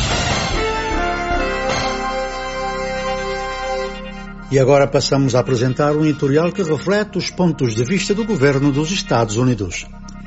E agora passamos a apresentar um editorial que reflete os pontos de vista do governo dos Estados Unidos.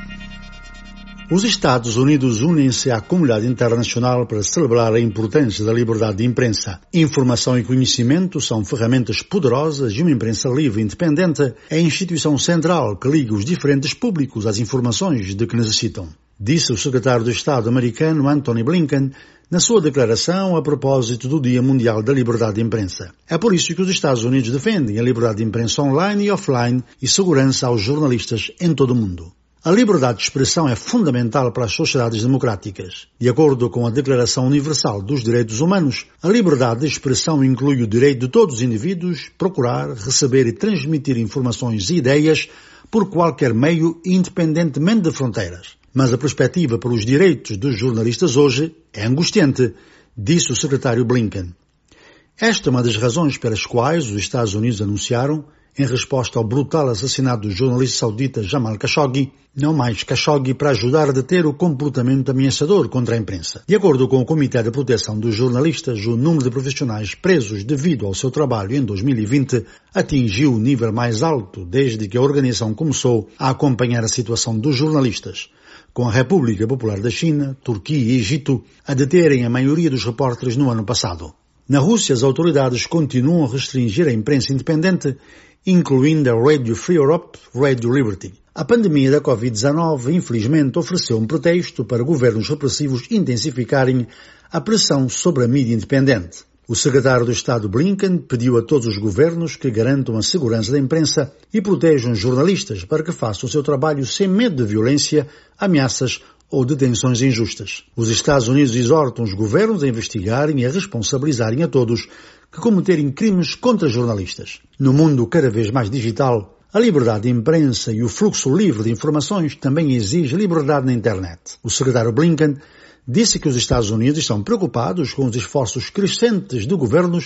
Os Estados Unidos unem-se à comunidade internacional para celebrar a importância da liberdade de imprensa. Informação e conhecimento são ferramentas poderosas e uma imprensa livre e independente é a instituição central que liga os diferentes públicos às informações de que necessitam. Disse o secretário de Estado americano Antony Blinken na sua declaração a propósito do Dia Mundial da Liberdade de Imprensa. É por isso que os Estados Unidos defendem a liberdade de imprensa online e offline e segurança aos jornalistas em todo o mundo. A liberdade de expressão é fundamental para as sociedades democráticas. De acordo com a Declaração Universal dos Direitos Humanos, a liberdade de expressão inclui o direito de todos os indivíduos procurar, receber e transmitir informações e ideias por qualquer meio, independentemente de fronteiras. Mas a perspectiva para os direitos dos jornalistas hoje é angustiante, disse o secretário Blinken. Esta é uma das razões pelas quais os Estados Unidos anunciaram, em resposta ao brutal assassinato do jornalista saudita Jamal Khashoggi, não mais Khashoggi, para ajudar a deter o comportamento ameaçador contra a imprensa. De acordo com o Comitê de Proteção dos Jornalistas, o número de profissionais presos devido ao seu trabalho em 2020 atingiu o nível mais alto desde que a organização começou a acompanhar a situação dos jornalistas, com a República Popular da China, Turquia e Egito a deterem a maioria dos repórteres no ano passado. Na Rússia, as autoridades continuam a restringir a imprensa independente, incluindo a Radio Free Europe, Radio Liberty. A pandemia da Covid-19, infelizmente, ofereceu um pretexto para governos repressivos intensificarem a pressão sobre a mídia independente. O secretário de Estado Blinken pediu a todos os governos que garantam a segurança da imprensa e protejam os jornalistas para que façam o seu trabalho sem medo de violência, ameaças ou detenções injustas. Os Estados Unidos exortam os governos a investigarem e a responsabilizarem a todos que cometerem crimes contra jornalistas. No mundo cada vez mais digital, a liberdade de imprensa e o fluxo livre de informações também exige liberdade na internet. O secretário Blinken disse que os Estados Unidos estão preocupados com os esforços crescentes de governos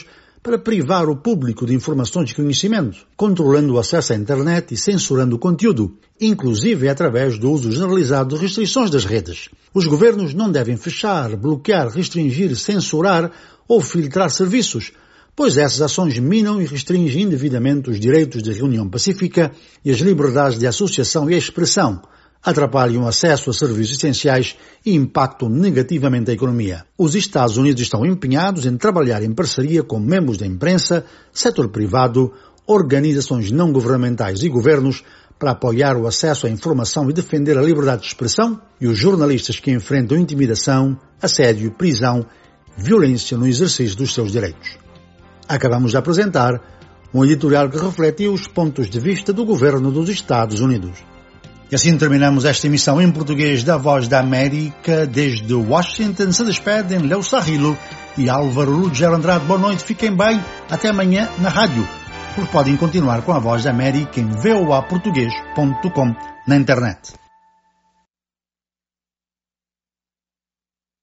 para privar o público de informações e conhecimento, controlando o acesso à internet e censurando o conteúdo, inclusive através do uso generalizado de restrições das redes. Os governos não devem fechar, bloquear, restringir, censurar ou filtrar serviços, pois essas ações minam e restringem indevidamente os direitos de reunião pacífica e as liberdades de associação e expressão, atrapalham o acesso a serviços essenciais e impactam negativamente a economia. Os Estados Unidos estão empenhados em trabalhar em parceria com membros da imprensa, setor privado, organizações não governamentais e governos para apoiar o acesso à informação e defender a liberdade de expressão e os jornalistas que enfrentam intimidação, assédio, prisão, violência no exercício dos seus direitos. Acabamos de apresentar um editorial que refletiu os pontos de vista do governo dos Estados Unidos. E assim terminamos esta emissão em português da Voz da América. Desde Washington se despedem Leo Sarrilo e Álvaro Lugero Andrade. Boa noite, fiquem bem, até amanhã na rádio, porque podem continuar com a Voz da América em voaportugues.com na internet.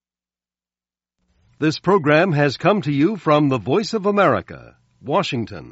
This program has come to you from the Voice of America, Washington.